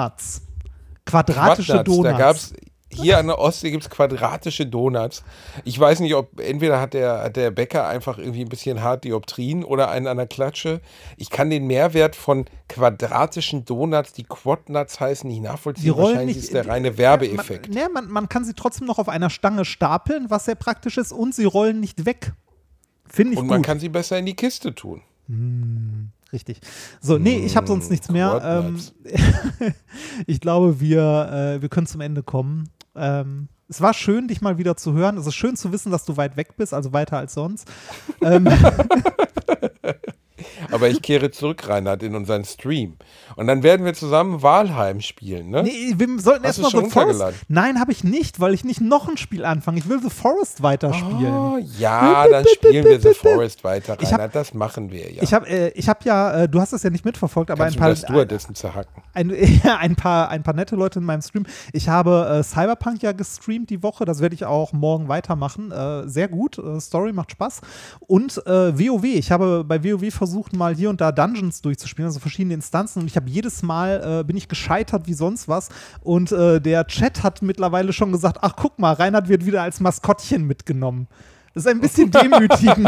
Quadratische Quadnuts, Donuts. Da gab's hier an der Ostsee gibt es quadratische Donuts. Ich weiß nicht, ob entweder hat der, hat der Bäcker einfach irgendwie ein bisschen hart Dioptrien oder einen an der Klatsche. Ich kann den Mehrwert von quadratischen Donuts, die Quadnuts heißen, nicht nachvollziehen. Die rollen Wahrscheinlich nicht- ist der reine die- Werbeeffekt. Man, ne, man, man kann sie trotzdem noch auf einer Stange stapeln, was sehr praktisch ist, und sie rollen nicht weg. Finde ich Und gut. man kann sie besser in die Kiste tun. Richtig. So, nee, ich habe sonst nichts mehr. Ähm, Quadnuts. ich glaube, wir, äh, wir können zum Ende kommen. Ähm, es war schön, dich mal wieder zu hören. Es ist schön zu wissen, dass du weit weg bist, also weiter als sonst. ähm, Aber ich kehre zurück, Reinhard, in unseren Stream. Und dann werden wir zusammen Walheim spielen, ne? nee, wir sollten Hast du erstmal schon The Forest. runtergeladen? Nein, habe ich nicht, weil ich nicht noch ein Spiel anfange. Ich will The Forest weiterspielen. Oh, ja, dann spielen wir The Forest weiter, Ich hab- Reinhard. Das machen wir ja. Ich habe äh, ich hab ja, äh, du hast es ja nicht mitverfolgt, aber Kannst ein du paar, das Stewardessen zerhacken. ein, ja, ein, paar, ein paar nette Leute in meinem Stream. Ich habe äh, Cyberpunk ja gestreamt die Woche, das werde ich auch morgen weitermachen. Äh, sehr gut, äh, Story macht Spaß. Und äh, WoW, ich habe bei WoW versucht, mal hier und da Dungeons durchzuspielen, also verschiedene Instanzen. Und ich habe jedes Mal, äh, bin ich gescheitert wie sonst was. Und äh, der Chat hat mittlerweile schon gesagt, ach guck mal, Reinhard wird wieder als Maskottchen mitgenommen. Das ist ein bisschen demütigend.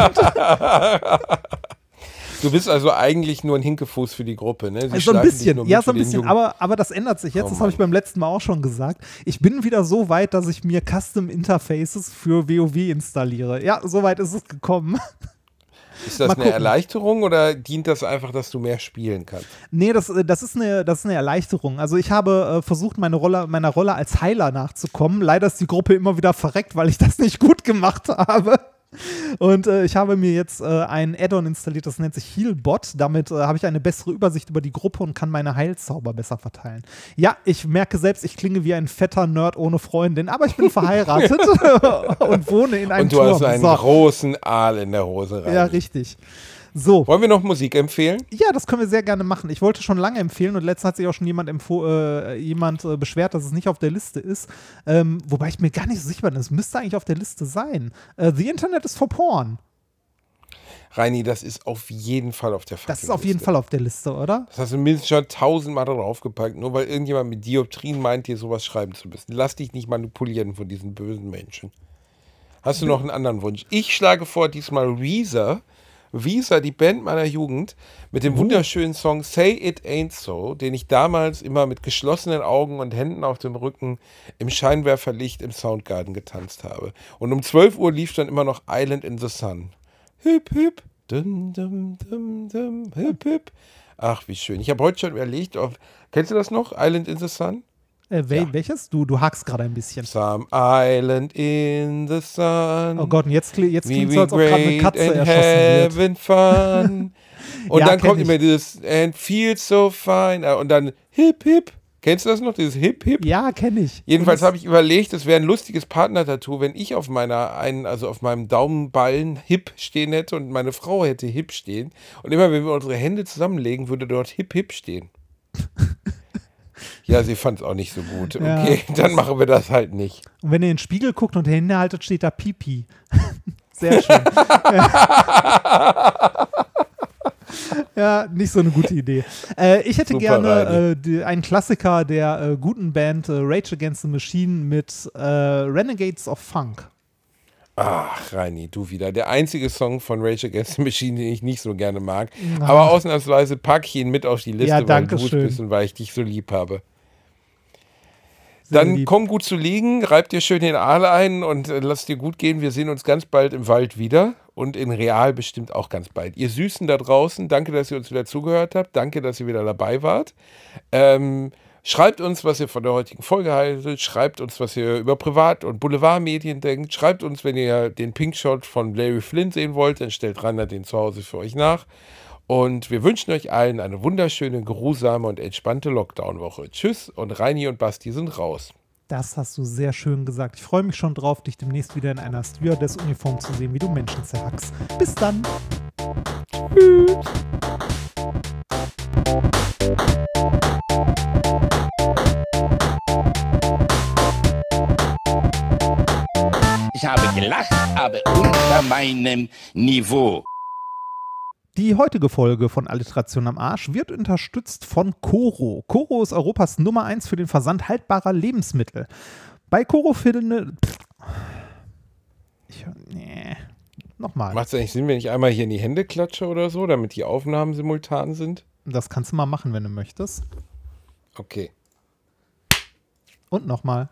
Du bist also eigentlich nur ein Hinkefuß für die Gruppe, ne? Sie So ein schleifen dich bisschen, nur ja, mit so ein für den bisschen, Jungen. aber, aber das ändert sich jetzt, Oh das habe ich beim letzten Mal auch schon gesagt. Ich bin wieder so weit, dass ich mir Custom Interfaces für WoW installiere. Ja, so weit ist es gekommen. Ist das mal eine gucken. Erleichterung oder dient das einfach, dass du mehr spielen kannst? Nee, das, äh, das, ist eine, das ist eine Erleichterung. Also ich habe äh, versucht, meine Rolle, meiner Rolle als Heiler nachzukommen. Leider ist die Gruppe immer wieder verreckt, weil ich das nicht gut gemacht habe. Und äh, ich habe mir jetzt äh, ein Add-on installiert, das nennt sich Healbot. Damit äh, habe ich eine bessere Übersicht über die Gruppe und kann meine Heilzauber besser verteilen. Ja, ich merke selbst, ich klinge wie ein fetter Nerd ohne Freundin, aber ich bin verheiratet und wohne in einem Und du Turm. hast einen So. großen Aal in der Hose rein. Ja, richtig. So. Wollen wir noch Musik empfehlen? Ja, das können wir sehr gerne machen. Ich wollte schon lange empfehlen und letztens hat sich auch schon jemand, empfo- äh, jemand äh, beschwert, dass es nicht auf der Liste ist. Ähm, wobei ich mir gar nicht so sicher bin, es müsste eigentlich auf der Liste sein. Äh, The Internet is for Porn. Reini, das ist auf jeden Fall auf der fucking Das ist auf jeden Liste. Fall auf der Liste, oder? Das hast du mindestens schon tausendmal draufgepackt, nur weil irgendjemand mit Dioptrien meint, dir sowas schreiben zu müssen. Lass dich nicht manipulieren von diesen bösen Menschen. Hast du noch einen anderen Wunsch? Ich schlage vor, diesmal Weezer. Weezer, die Band meiner Jugend, mit dem wunderschönen Song Say It Ain't So, den ich damals immer mit geschlossenen Augen und Händen auf dem Rücken im Scheinwerferlicht im Soundgarden getanzt habe. Und um zwölf Uhr lief dann immer noch Island in the Sun. Hüp, hüp, dum, dum, dum, dum, hüp, hüp. Ach, wie schön. Ich habe heute schon überlegt, ob, kennst du das noch, Island in the Sun? Äh, wel- Ja. Welches? Du, du hakst gerade ein bisschen. Some island in the sun. Oh Gott, und jetzt, kli- jetzt We klingt es be so, als ob gerade eine great Katze and erschossen wird. having fun. Und Ja, dann kenn kommt ich. immer dieses and feels so fine. Und dann hip hip, Kennst du das noch, dieses Hip Hip? Ja, kenne ich. Jedenfalls habe ich überlegt, es wäre ein lustiges Partner-Tattoo, wenn ich auf meiner einen, also auf meinem Daumenballen Hip stehen hätte und meine Frau hätte Hip stehen. Und immer wenn wir unsere Hände zusammenlegen, würde dort Hip Hip stehen. Ja, sie fand es auch nicht so gut. Okay, ja. Dann machen wir das halt nicht. Und wenn ihr in den Spiegel guckt und Hände haltet, steht da Pipi. Sehr schön. Ja, nicht so eine gute Idee. Äh, ich hätte Super, gerne äh, die, einen Klassiker der äh, guten Band äh, Rage Against the Machine mit äh, Renegades of Funk. Ach, Reini, du wieder. Der einzige Song von Rage Against the Machine, den ich nicht so gerne mag. Ach. Aber ausnahmsweise pack ich ihn mit auf die Liste, Ja, weil danke du es schön. bist und weil ich dich so lieb habe. Sehr Dann lieb. komm gut zu liegen, reib dir schön den Aal ein und äh, lass dir gut gehen. Wir sehen uns ganz bald im Wald wieder und in Real bestimmt auch ganz bald. Ihr Süßen da draußen, danke, dass ihr uns wieder zugehört habt. Danke, dass ihr wieder dabei wart. Ähm, schreibt uns, was ihr von der heutigen Folge haltet. Schreibt uns, was ihr über Privat- und Boulevardmedien denkt. Schreibt uns, wenn ihr den Pinkshot von Larry Flynn sehen wollt, dann stellt Rainer den zu Hause für euch nach. Und wir wünschen euch allen eine wunderschöne, geruhsame und entspannte Lockdown-Woche. Tschüss und Reini und Basti sind raus. Das hast du sehr schön gesagt. Ich freue mich schon drauf, dich demnächst wieder in einer Stewardess-Uniform zu sehen, wie du Menschen zerhackst. Bis dann. Tschüss. Ich habe gelacht, aber unter meinem Niveau. Die heutige Folge von Alliteration am Arsch wird unterstützt von Coro. Coro ist Europas Nummer eins für den Versand haltbarer Lebensmittel. Bei Coro findet... Ich, nee. Nochmal. Macht es eigentlich Sinn, wenn ich einmal hier in die Hände klatsche oder so, damit die Aufnahmen simultan sind? Das kannst du mal machen, wenn du möchtest. Okay. Und nochmal.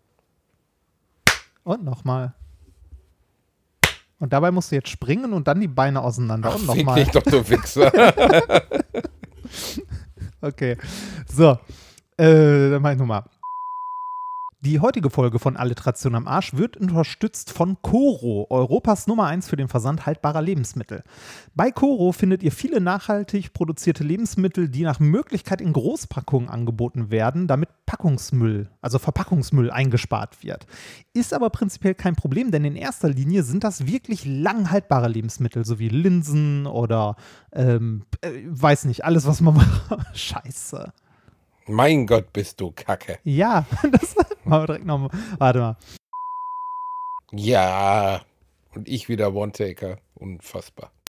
Und nochmal. Und dabei musst du jetzt springen und dann die Beine auseinander. Ach, und fick nochmal. dich doch, du Wichser. Okay. So. Äh, dann mach ich nochmal. Die heutige Folge von Alliteration am Arsch wird unterstützt von Coro, Europas Nummer eins für den Versand haltbarer Lebensmittel. Bei Coro findet ihr viele nachhaltig produzierte Lebensmittel, die nach Möglichkeit in Großpackungen angeboten werden, damit Packungsmüll, also Verpackungsmüll eingespart wird. Ist aber prinzipiell kein Problem, denn in erster Linie sind das wirklich lang haltbare Lebensmittel, so wie Linsen oder, ähm, äh, weiß nicht, alles, was man macht. Scheiße. Mein Gott, bist du Kacke. Ja, das machen wir direkt nochmal. Warte mal. Ja. Und ich wieder One-Taker. Unfassbar.